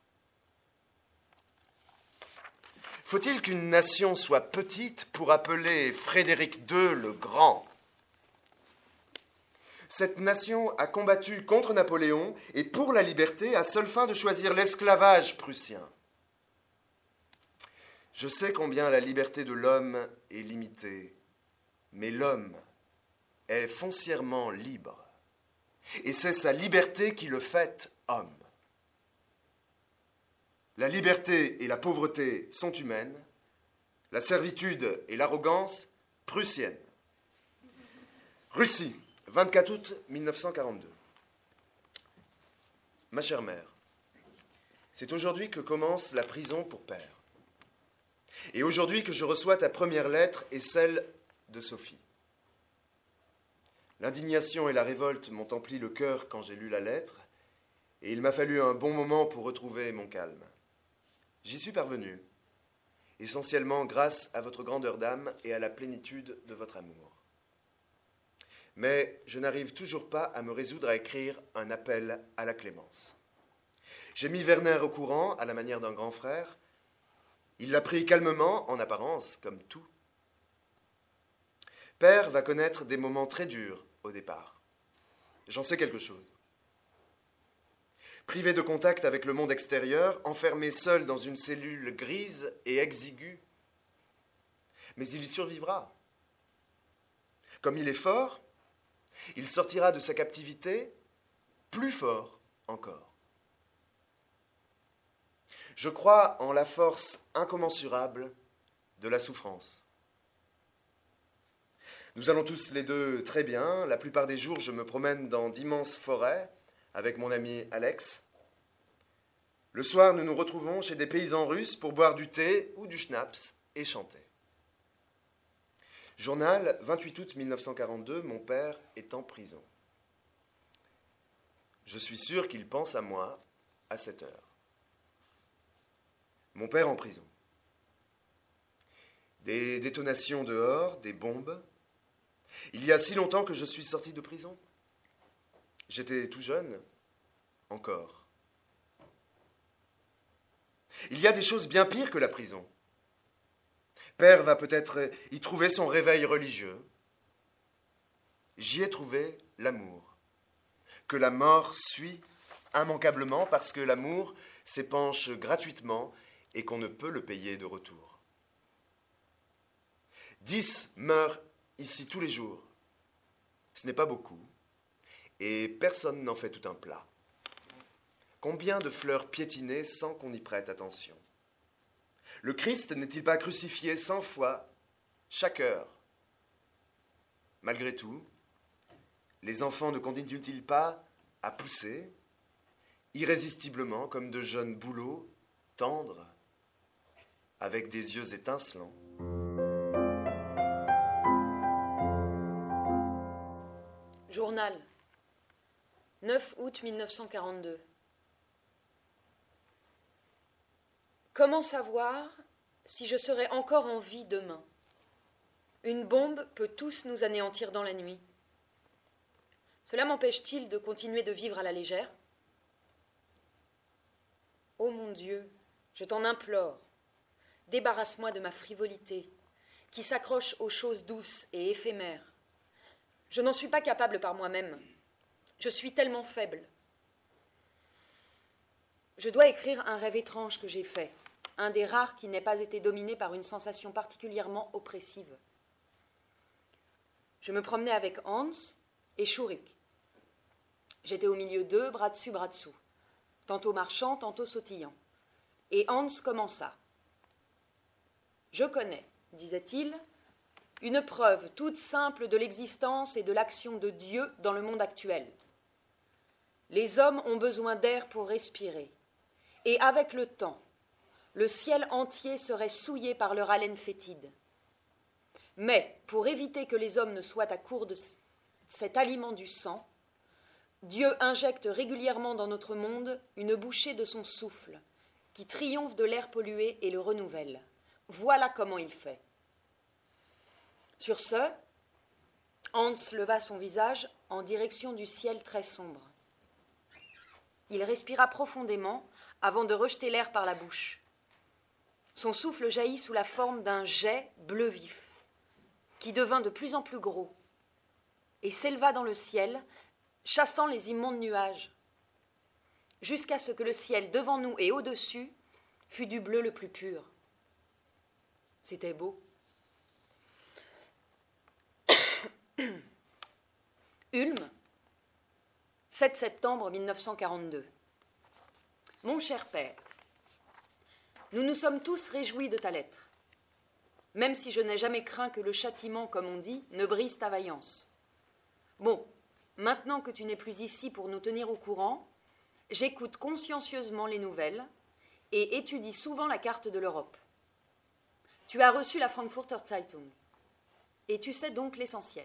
Speaker 5: Faut-il qu'une nation soit petite pour appeler Frédéric deux le Grand ? Cette nation a combattu contre Napoléon et pour la liberté à seule fin de choisir l'esclavage prussien. Je sais combien la liberté de l'homme est limitée, mais l'homme est foncièrement libre, et c'est sa liberté qui le fait homme. La liberté et la pauvreté sont humaines, la servitude et l'arrogance prussiennes. Russie, vingt-quatre août mille neuf cent quarante-deux. Ma chère mère, c'est aujourd'hui que commence la prison pour père. Et aujourd'hui que je reçois ta première lettre et celle de Sophie. L'indignation et la révolte m'ont empli le cœur quand j'ai lu la lettre, et il m'a fallu un bon moment pour retrouver mon calme. J'y suis parvenu, essentiellement grâce à votre grandeur d'âme et à la plénitude de votre amour. Mais je n'arrive toujours pas à me résoudre à écrire un appel à la clémence. J'ai mis Werner au courant, à la manière d'un grand frère. Il l'a pris calmement, en apparence, comme tout. Père va connaître des moments très durs au départ. J'en sais quelque chose. Privé de contact avec le monde extérieur, enfermé seul dans une cellule grise et exiguë. Mais il y survivra. Comme il est fort, il sortira de sa captivité plus fort encore. Je crois en la force incommensurable de la souffrance. Nous allons tous les deux très bien. La plupart des jours, je me promène dans d'immenses forêts avec mon ami Alex. Le soir, nous nous retrouvons chez des paysans russes pour boire du thé ou du schnapps et chanter. Journal, vingt-huit août mille neuf cent quarante-deux, mon père est en prison. Je suis sûr qu'il pense à moi à cette heure. Mon père en prison. Des détonations dehors, des bombes. Il y a si longtemps que je suis sorti de prison. J'étais tout jeune, encore. Il y a des choses bien pires que la prison. Père va peut-être y trouver son réveil religieux. J'y ai trouvé l'amour, que la mort suit immanquablement parce que l'amour s'épanche gratuitement et qu'on ne peut le payer de retour. Dix meurent ici tous les jours. Ce n'est pas beaucoup, et personne n'en fait tout un plat. Combien de fleurs piétinées sans qu'on y prête attention? Le Christ n'est-il pas crucifié cent fois chaque heure? Malgré tout, les enfants ne continuent-ils pas à pousser, irrésistiblement comme de jeunes bouleaux, tendres, avec des yeux étincelants?
Speaker 4: Journal, neuf août mille neuf cent quarante-deux. Comment savoir si je serai encore en vie demain? Une bombe peut tous nous anéantir dans la nuit. Cela m'empêche-t-il de continuer de vivre à la légère? Ô mon Dieu, je t'en implore, débarrasse-moi de ma frivolité, qui s'accroche aux choses douces et éphémères. Je n'en suis pas capable par moi-même. Je suis tellement faible. Je dois écrire un rêve étrange que j'ai fait, un des rares qui n'ait pas été dominé par une sensation particulièrement oppressive. Je me promenais avec Hans et Schurig. J'étais au milieu d'eux, bras dessus, bras dessous, tantôt marchant, tantôt sautillant. Et Hans commença. « Je connais, disait-il, une preuve toute simple de l'existence et de l'action de Dieu dans le monde actuel. Les hommes ont besoin d'air pour respirer, et avec le temps, le ciel entier serait souillé par leur haleine fétide. Mais, pour éviter que les hommes ne soient à court de cet aliment du sang, Dieu injecte régulièrement dans notre monde une bouchée de son souffle, qui triomphe de l'air pollué et le renouvelle, Voilà comment il fait. Sur ce, Hans leva son visage en direction du ciel très sombre. Il respira profondément avant de rejeter l'air par la bouche. Son souffle jaillit sous la forme d'un jet bleu vif, qui devint de plus en plus gros et s'éleva dans le ciel, chassant les immondes nuages, jusqu'à ce que le ciel devant nous et au-dessus fût du bleu le plus pur. C'était beau. Ulm, sept septembre mille neuf cent quarante-deux. Mon cher père, nous nous sommes tous réjouis de ta lettre, même si je n'ai jamais craint que le châtiment, comme on dit, ne brise ta vaillance. Bon, maintenant que tu n'es plus ici pour nous tenir au courant, j'écoute consciencieusement les nouvelles et étudie souvent la carte de l'Europe. Tu as reçu la Frankfurter Zeitung, et tu sais donc l'essentiel.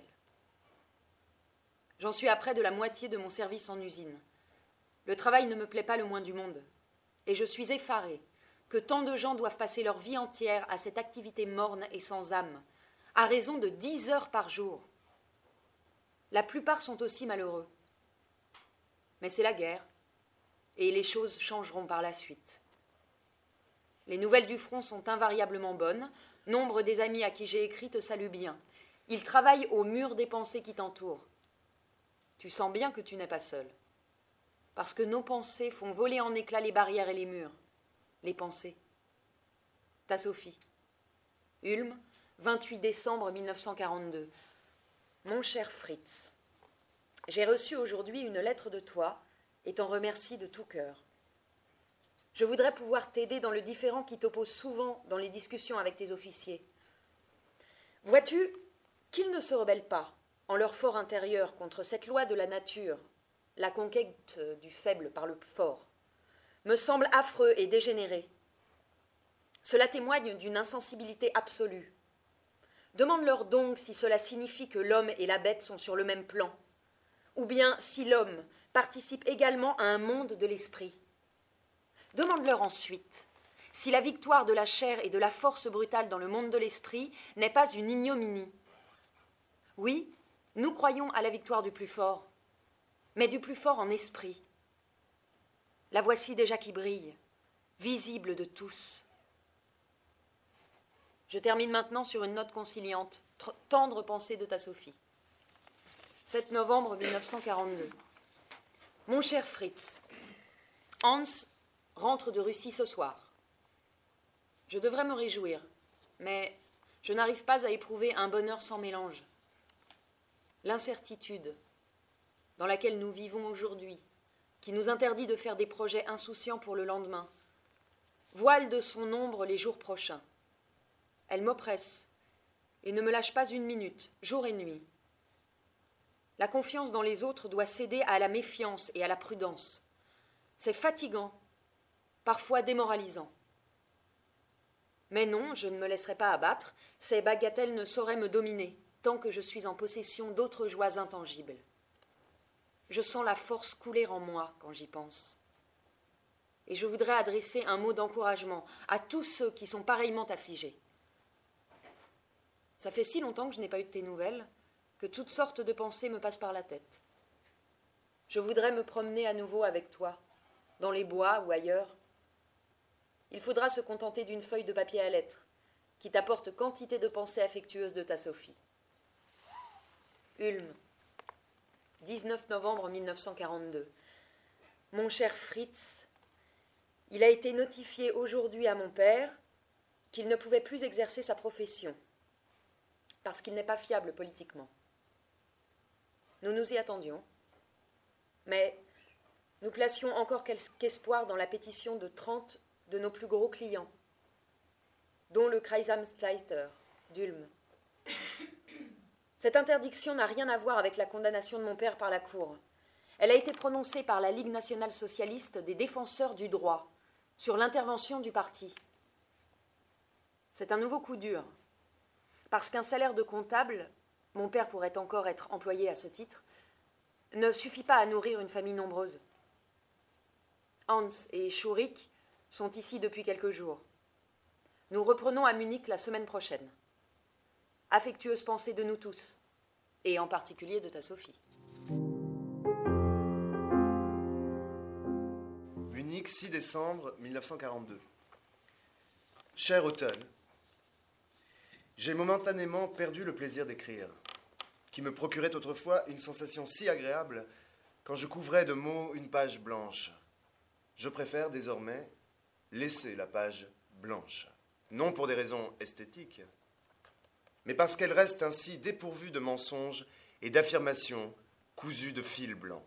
Speaker 4: J'en suis à près de la moitié de mon service en usine. Le travail ne me plaît pas le moins du monde, et je suis effarée que tant de gens doivent passer leur vie entière à cette activité morne et sans âme, à raison de dix heures par jour. La plupart sont aussi malheureux. Mais c'est la guerre, et les choses changeront par la suite. Les nouvelles du front sont invariablement bonnes. Nombre des amis à qui j'ai écrit te saluent bien. Ils travaillent au mur des pensées qui t'entourent. Tu sens bien que tu n'es pas seul. Parce que nos pensées font voler en éclats les barrières et les murs. Les pensées. Ta Sophie. Ulm, vingt-huit décembre mille neuf cent quarante-deux. Mon cher Fritz, j'ai reçu aujourd'hui une lettre de toi et t'en remercie de tout cœur. Je voudrais pouvoir t'aider dans le différend qui t'oppose souvent dans les discussions avec tes officiers. Vois-tu qu'ils ne se rebellent pas, en leur fort intérieur, contre cette loi de la nature, la conquête du faible par le fort, me semble affreux et dégénéré. Cela témoigne d'une insensibilité absolue. Demande-leur donc si cela signifie que l'homme et la bête sont sur le même plan, ou bien si l'homme participe également à un monde de l'esprit. Demande-leur ensuite si la victoire de la chair et de la force brutale dans le monde de l'esprit n'est pas une ignominie. Oui, nous croyons à la victoire du plus fort, mais du plus fort en esprit. La voici déjà qui brille, visible de tous. Je termine maintenant sur une note conciliante, tendre pensée de ta Sophie. sept novembre mille neuf cent quarante-deux. Mon cher Fritz, Hans rentre de Russie ce soir. Je devrais me réjouir, mais je n'arrive pas à éprouver un bonheur sans mélange. L'incertitude dans laquelle nous vivons aujourd'hui, qui nous interdit de faire des projets insouciants pour le lendemain, voile de son ombre les jours prochains. Elle m'oppresse et ne me lâche pas une minute, jour et nuit. La confiance dans les autres doit céder à la méfiance et à la prudence. C'est fatigant, parfois démoralisant. Mais non, je ne me laisserai pas abattre, ces bagatelles ne sauraient me dominer, tant que je suis en possession d'autres joies intangibles. Je sens la force couler en moi quand j'y pense. Et je voudrais adresser un mot d'encouragement à tous ceux qui sont pareillement affligés. Ça fait si longtemps que je n'ai pas eu de tes nouvelles que toutes sortes de pensées me passent par la tête. Je voudrais me promener à nouveau avec toi, dans les bois ou ailleurs. Il faudra se contenter d'une feuille de papier à lettres qui t'apporte quantité de pensées affectueuses de ta Sophie. Ulm, dix-neuf novembre mille neuf cent quarante-deux. Mon cher Fritz, il a été notifié aujourd'hui à mon père qu'il ne pouvait plus exercer sa profession parce qu'il n'est pas fiable politiquement. Nous nous y attendions, mais nous placions encore quelque espoir dans la pétition de trente de nos plus gros clients, dont le Kreisamtsleiter d'Ulm. Cette interdiction n'a rien à voir avec la condamnation de mon père par la Cour. Elle a été prononcée par la Ligue nationale socialiste des défenseurs du droit sur l'intervention du parti. C'est un nouveau coup dur, parce qu'un salaire de comptable, mon père pourrait encore être employé à ce titre, ne suffit pas à nourrir une famille nombreuse. Hans et Schurig sont ici depuis quelques jours. Nous reprenons à Munich la semaine prochaine. Affectueuse pensée de nous tous, et en particulier de ta Sophie.
Speaker 5: Munich, six décembre mille neuf cent quarante-deux. Cher Ottel, j'ai momentanément perdu le plaisir d'écrire, qui me procurait autrefois une sensation si agréable quand je couvrais de mots une page blanche. Je préfère désormais laisser la page blanche, non pour des raisons esthétiques, mais parce qu'elle reste ainsi dépourvue de mensonges et d'affirmations cousues de fils blancs.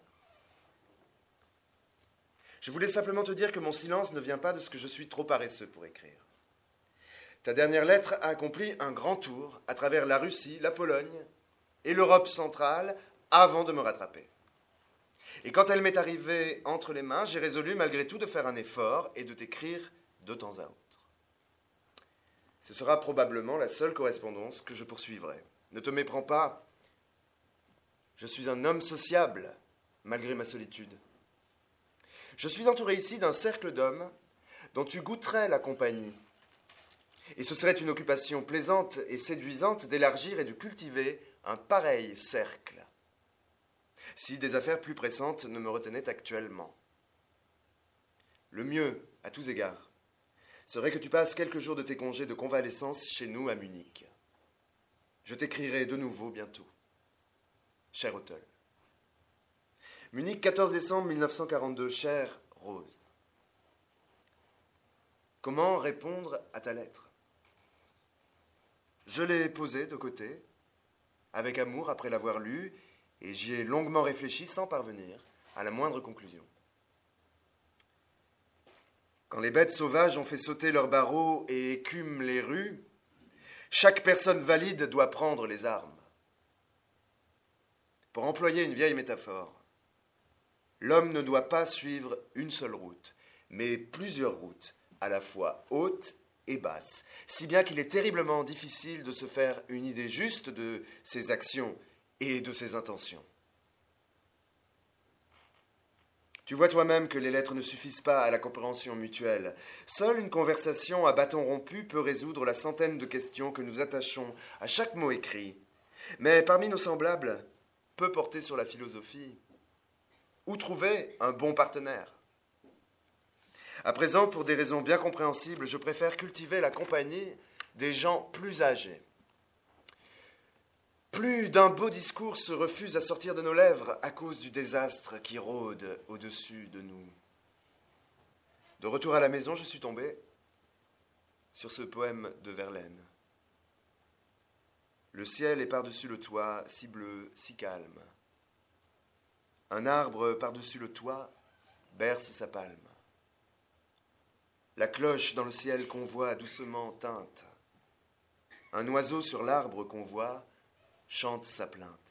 Speaker 5: Je voulais simplement te dire que mon silence ne vient pas de ce que je suis trop paresseux pour écrire. Ta dernière lettre a accompli un grand tour à travers la Russie, la Pologne et l'Europe centrale avant de me rattraper. Et quand elle m'est arrivée entre les mains, j'ai résolu malgré tout de faire un effort et de t'écrire de temps à autre. Ce sera probablement la seule correspondance que je poursuivrai. Ne te méprends pas, je suis un homme sociable, malgré ma solitude. Je suis entouré ici d'un cercle d'hommes dont tu goûterais la compagnie. Et ce serait une occupation plaisante et séduisante d'élargir et de cultiver un pareil cercle, si des affaires plus pressantes ne me retenaient actuellement. Le mieux, à tous égards, serait que tu passes quelques jours de tes congés de convalescence chez nous à Munich. Je t'écrirai de nouveau bientôt. Cher Ottel. Munich, quatorze décembre mille neuf cent quarante-deux. Chère Rose. Comment répondre à ta lettre? Je l'ai posée de côté, avec amour après l'avoir lue, et j'y ai longuement réfléchi sans parvenir à la moindre conclusion. Quand les bêtes sauvages ont fait sauter leurs barreaux et écument les rues, chaque personne valide doit prendre les armes. Pour employer une vieille métaphore, l'homme ne doit pas suivre une seule route, mais plusieurs routes, à la fois hautes et basses, si bien qu'il est terriblement difficile de se faire une idée juste de ses actions et de ses intentions. Tu vois toi-même que les lettres ne suffisent pas à la compréhension mutuelle. Seule une conversation à bâton rompu peut résoudre la centaine de questions que nous attachons à chaque mot écrit. Mais parmi nos semblables, peu portés sur la philosophie. Où trouver un bon partenaire? À présent, pour des raisons bien compréhensibles, je préfère cultiver la compagnie des gens plus âgés. Plus d'un beau discours se refuse à sortir de nos lèvres à cause du désastre qui rôde au-dessus de nous. De retour à la maison, je suis tombé sur ce poème de Verlaine. Le ciel est par-dessus le toit, si bleu, si calme. Un arbre par-dessus le toit berce sa palme. La cloche dans le ciel qu'on voit doucement teinte. Un oiseau sur l'arbre qu'on voit chante sa plainte.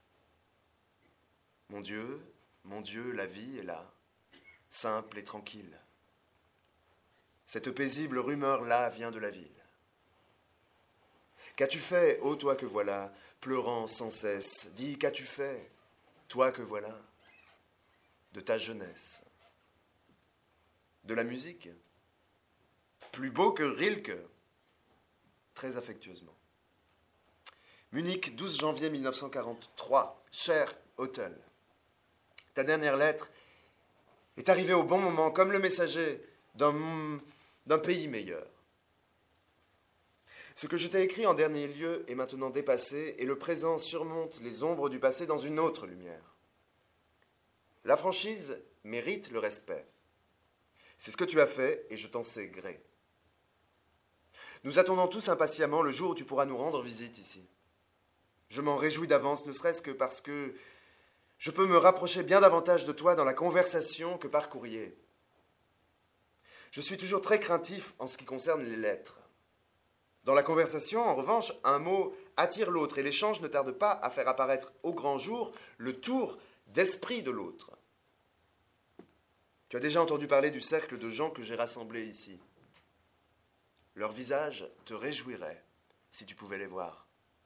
Speaker 5: Mon Dieu, mon Dieu, la vie est là, simple et tranquille. Cette paisible rumeur-là vient de la ville. Qu'as-tu fait, ô toi que voilà, pleurant sans cesse? Dis, qu'as-tu fait, toi que voilà, de ta jeunesse? De la musique? Plus beau que Rilke? Très affectueusement. Munich, douze janvier mille neuf cent quarante-trois. Cher Ottel, ta dernière lettre est arrivée au bon moment, comme le messager d'un, d'un pays meilleur. Ce que je t'ai écrit en dernier lieu est maintenant dépassé, et le présent surmonte les ombres du passé dans une autre lumière. La franchise mérite le respect. C'est ce que tu as fait, et je t'en sais gré. Nous attendons tous impatiemment le jour où tu pourras nous rendre visite ici. Je m'en réjouis d'avance, ne serait-ce que parce que je peux me rapprocher bien davantage de toi dans la conversation que par courrier. Je suis toujours très craintif en ce qui concerne les lettres. Dans la conversation, en revanche, un mot attire l'autre et l'échange ne tarde pas à faire apparaître au grand jour le tour d'esprit de l'autre. Tu as déjà entendu parler du cercle de gens que j'ai rassemblés ici. Leur visage te réjouirait si tu pouvais les voir.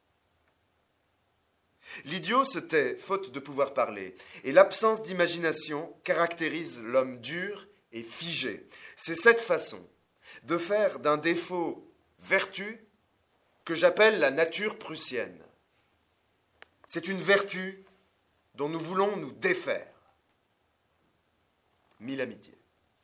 Speaker 5: L'idiot se tait, faute de pouvoir parler, et l'absence d'imagination caractérise l'homme dur et figé. C'est cette façon de faire d'un défaut vertu que j'appelle la nature prussienne. C'est une vertu dont nous voulons nous défaire. Mille amitiés.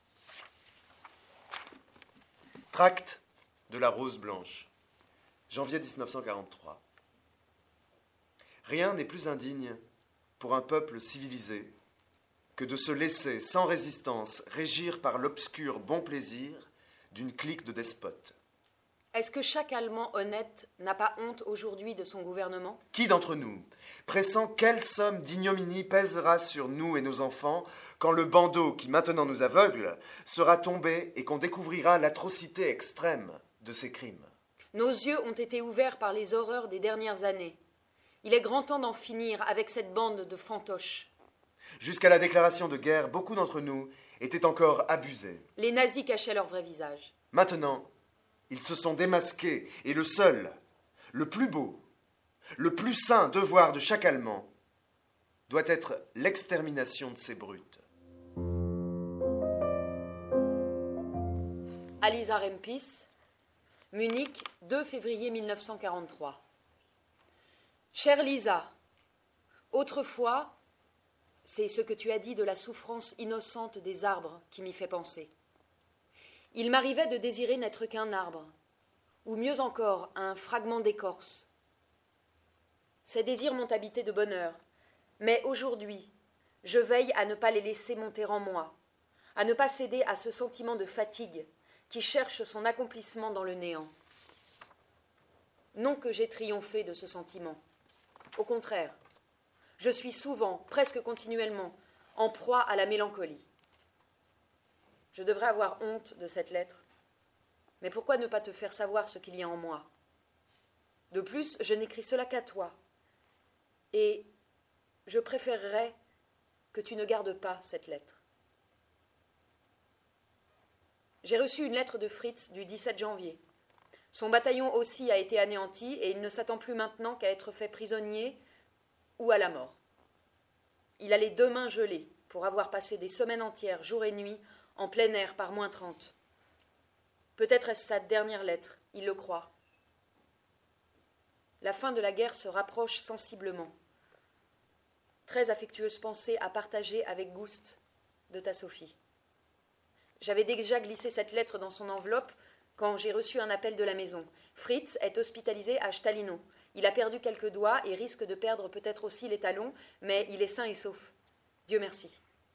Speaker 5: Tract de la Rose Blanche, janvier dix-neuf cent quarante-trois. Rien n'est plus indigne pour un peuple civilisé que de se laisser sans résistance régir par l'obscur bon plaisir d'une clique de despotes.
Speaker 4: Est-ce que chaque Allemand honnête n'a pas honte aujourd'hui de son gouvernement ?
Speaker 5: Qui d'entre nous pressent quelle somme d'ignominie pèsera sur nous et nos enfants quand le bandeau qui maintenant nous aveugle sera tombé et qu'on découvrira l'atrocité extrême de ces crimes ?
Speaker 4: Nos yeux ont été ouverts par les horreurs des dernières années. Il est grand temps d'en finir avec cette bande de fantoches.
Speaker 5: Jusqu'à la déclaration de guerre, beaucoup d'entre nous étaient encore abusés.
Speaker 4: Les nazis cachaient leur vrai visage.
Speaker 5: Maintenant, ils se sont démasqués et le seul, le plus beau, le plus saint devoir de chaque Allemand doit être l'extermination de ces brutes.
Speaker 4: À Lisa Rempis, Munich, deux février mille neuf cent quarante-trois. Chère Lisa, autrefois, c'est ce que tu as dit de la souffrance innocente des arbres qui m'y fait penser. Il m'arrivait de désirer n'être qu'un arbre, ou mieux encore, un fragment d'écorce. Ces désirs m'ont habité de bonheur, mais aujourd'hui, je veille à ne pas les laisser monter en moi, à ne pas céder à ce sentiment de fatigue qui cherche son accomplissement dans le néant. Non que j'ai triomphé de ce sentiment. Au contraire, je suis souvent, presque continuellement, en proie à la mélancolie. Je devrais avoir honte de cette lettre, mais pourquoi ne pas te faire savoir ce qu'il y a en moi ? De plus, je n'écris cela qu'à toi, et je préférerais que tu ne gardes pas cette lettre. J'ai reçu une lettre de Fritz du dix-sept janvier. Son bataillon aussi a été anéanti et il ne s'attend plus maintenant qu'à être fait prisonnier ou à la mort. Il a les deux mains gelées pour avoir passé des semaines entières, jour et nuit, en plein air par moins trente. Peut-être est-ce sa dernière lettre, il le croit. La fin de la guerre se rapproche sensiblement. Très affectueuse pensée à partager avec Gust de ta Sophie. J'avais déjà glissé cette lettre dans son enveloppe quand j'ai reçu un appel de la maison. Fritz est hospitalisé à Stalino. Il a perdu quelques doigts et risque de perdre peut-être aussi les talons, mais il est sain et sauf. Dieu merci.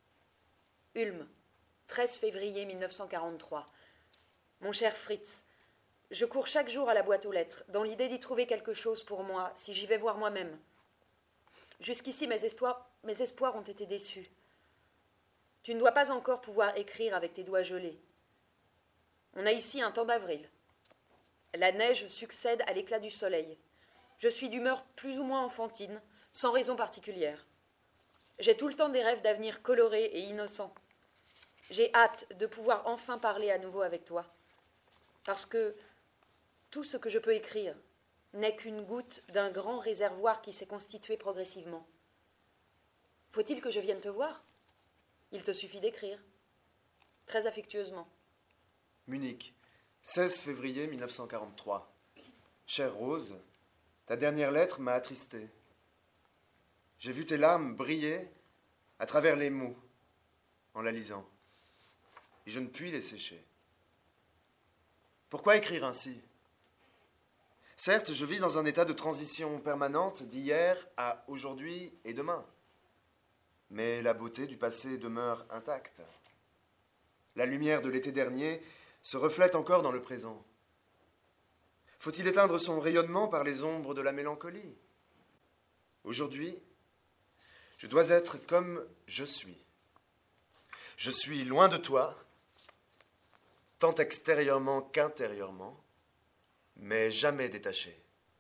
Speaker 4: Ulm, treize février mille neuf cent quarante-trois. Mon cher Fritz, je cours chaque jour à la boîte aux lettres, dans l'idée d'y trouver quelque chose pour moi, si j'y vais voir moi-même. Jusqu'ici, mes espoirs, mes espoirs ont été déçus. Tu ne dois pas encore pouvoir écrire avec tes doigts gelés. On a ici un temps d'avril. La neige succède à l'éclat du soleil. Je suis d'humeur plus ou moins enfantine, sans raison particulière. J'ai tout le temps des rêves d'avenir colorés et innocents. J'ai hâte de pouvoir enfin parler à nouveau avec toi, parce que tout ce que je peux écrire n'est qu'une goutte d'un grand réservoir qui s'est constitué progressivement. Faut-il que je vienne te voir ? Il te suffit d'écrire. Très affectueusement.
Speaker 5: Munich, seize février mille neuf cent quarante-trois. Chère Rose, ta dernière lettre m'a attristé. J'ai vu tes larmes briller à travers les mots en la lisant. Et je ne puis les sécher. Pourquoi écrire ainsi ? Certes, je vis dans un état de transition permanente d'hier à aujourd'hui et demain. Mais la beauté du passé demeure intacte. La lumière de l'été dernier se reflète encore dans le présent. Faut-il éteindre son rayonnement par les ombres de la mélancolie ? Aujourd'hui, je dois être comme je suis. Je suis loin de toi, tant extérieurement qu'intérieurement, mais jamais détaché.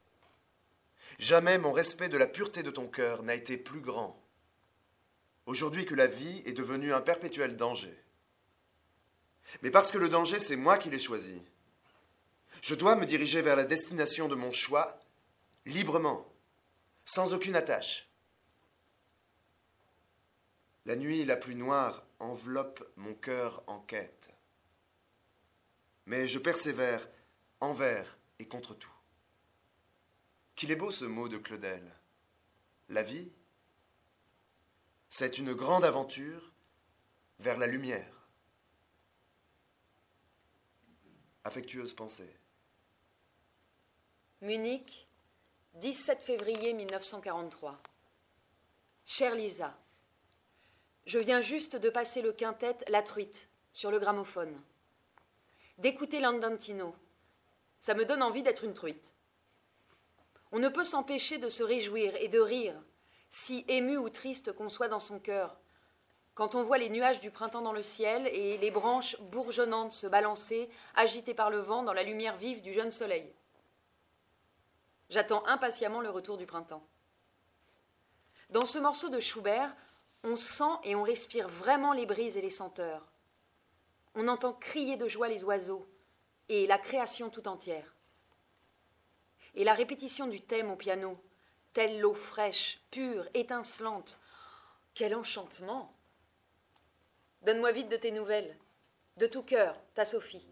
Speaker 5: Jamais mon respect de la pureté de ton cœur n'a été plus grand, aujourd'hui que la vie est devenue un perpétuel danger. Mais parce que le danger, c'est moi qui l'ai choisi, je dois me diriger vers la destination de mon choix, librement, sans aucune attache. La nuit la plus noire enveloppe mon cœur en quête. Mais je persévère envers et contre tout. Qu'il est beau ce mot de Claudel. La vie, c'est une grande aventure vers la lumière. Affectueuse pensée.
Speaker 4: Munich, dix-sept février mille neuf cent quarante-trois. Chère Lisa, je viens juste de passer le quintet La Truite sur le gramophone. D'écouter l'Andantino, ça me donne envie d'être une truite. On ne peut s'empêcher de se réjouir et de rire, si ému ou triste qu'on soit dans son cœur, quand on voit les nuages du printemps dans le ciel et les branches bourgeonnantes se balancer, agitées par le vent dans la lumière vive du jeune soleil. J'attends impatiemment le retour du printemps. Dans ce morceau de Schubert, on sent et on respire vraiment les brises et les senteurs. On entend crier de joie les oiseaux et la création tout entière. Et la répétition du thème au piano, telle l'eau fraîche, pure, étincelante. Quel enchantement! Donne-moi vite de tes nouvelles. De tout cœur, ta Sophie.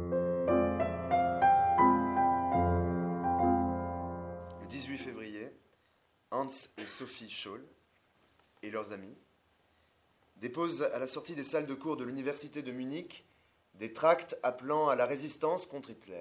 Speaker 5: Le dix-huit février, Hans et Sophie Scholl et leurs amis déposent à la sortie des salles de cours de l'université de Munich des tracts appelant à la résistance contre Hitler.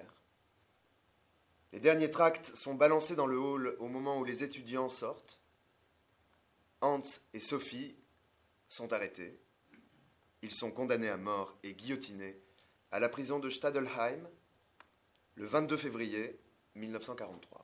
Speaker 5: Les derniers tracts sont balancés dans le hall au moment où les étudiants sortent. Hans et Sophie sont arrêtés. Ils sont condamnés à mort et guillotinés à la prison de Stadelheim le vingt-deux février mille neuf cent quarante-trois.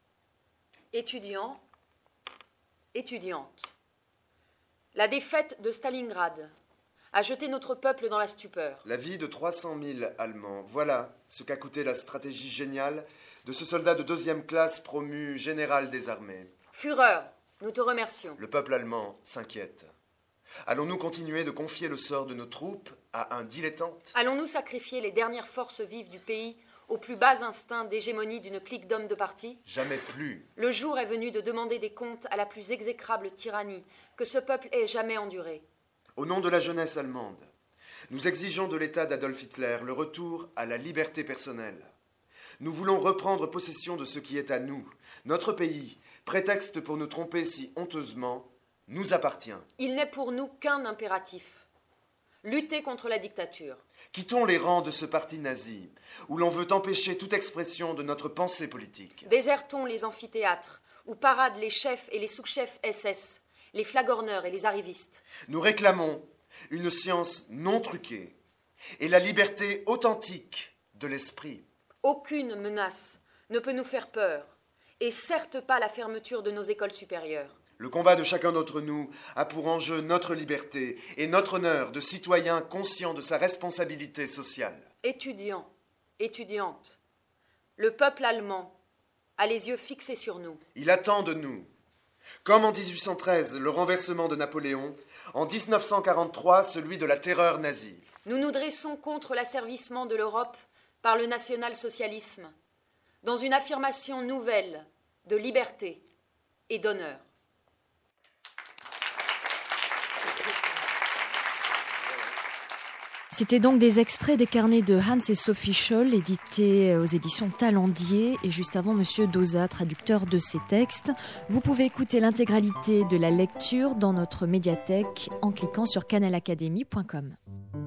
Speaker 4: Étudiants, étudiantes, la défaite de Stalingrad a jeté notre peuple dans la stupeur.
Speaker 5: La vie de trois cent mille Allemands, voilà ce qu'a coûté la stratégie géniale de ce soldat de deuxième classe promu général des armées.
Speaker 4: Führer, nous te remercions.
Speaker 5: Le peuple allemand s'inquiète. Allons-nous continuer de confier le sort de nos troupes à un dilettante ?
Speaker 4: Allons-nous sacrifier les dernières forces vives du pays aux plus bas instincts d'hégémonie d'une clique d'hommes de parti ?
Speaker 5: Jamais plus.
Speaker 4: Le jour est venu de demander des comptes à la plus exécrable tyrannie que ce peuple ait jamais endurée.
Speaker 5: Au nom de la jeunesse allemande, nous exigeons de l'État d'Adolf Hitler le retour à la liberté personnelle. Nous voulons reprendre possession de ce qui est à nous. Notre pays, prétexte pour nous tromper si honteusement, nous appartient.
Speaker 4: Il n'est pour nous qu'un impératif. Lutter contre la dictature.
Speaker 5: Quittons les rangs de ce parti nazi, où l'on veut empêcher toute expression de notre pensée politique.
Speaker 4: Désertons les amphithéâtres, où paradent les chefs et les sous-chefs S S, les flagorneurs et les arrivistes.
Speaker 5: Nous réclamons une science non truquée et la liberté authentique de l'esprit.
Speaker 4: Aucune menace ne peut nous faire peur, et certes pas la fermeture de nos écoles supérieures.
Speaker 5: Le combat de chacun d'entre nous a pour enjeu notre liberté et notre honneur de citoyen conscient de sa responsabilité sociale.
Speaker 4: Étudiants, étudiantes, le peuple allemand a les yeux fixés sur nous.
Speaker 5: Il attend de nous. Comme en dix-huit cent treize, le renversement de Napoléon, en dix-neuf cent quarante-trois, celui de la terreur nazie.
Speaker 4: Nous nous dressons contre l'asservissement de l'Europe par le national-socialisme, dans une affirmation nouvelle de liberté et d'honneur.
Speaker 2: C'était donc des extraits des carnets de Hans et Sophie Scholl, édités aux éditions Talendier, et juste avant, Monsieur Dauzat, traducteur de ces textes. Vous pouvez écouter l'intégralité de la lecture dans notre médiathèque en cliquant sur canal académie point com.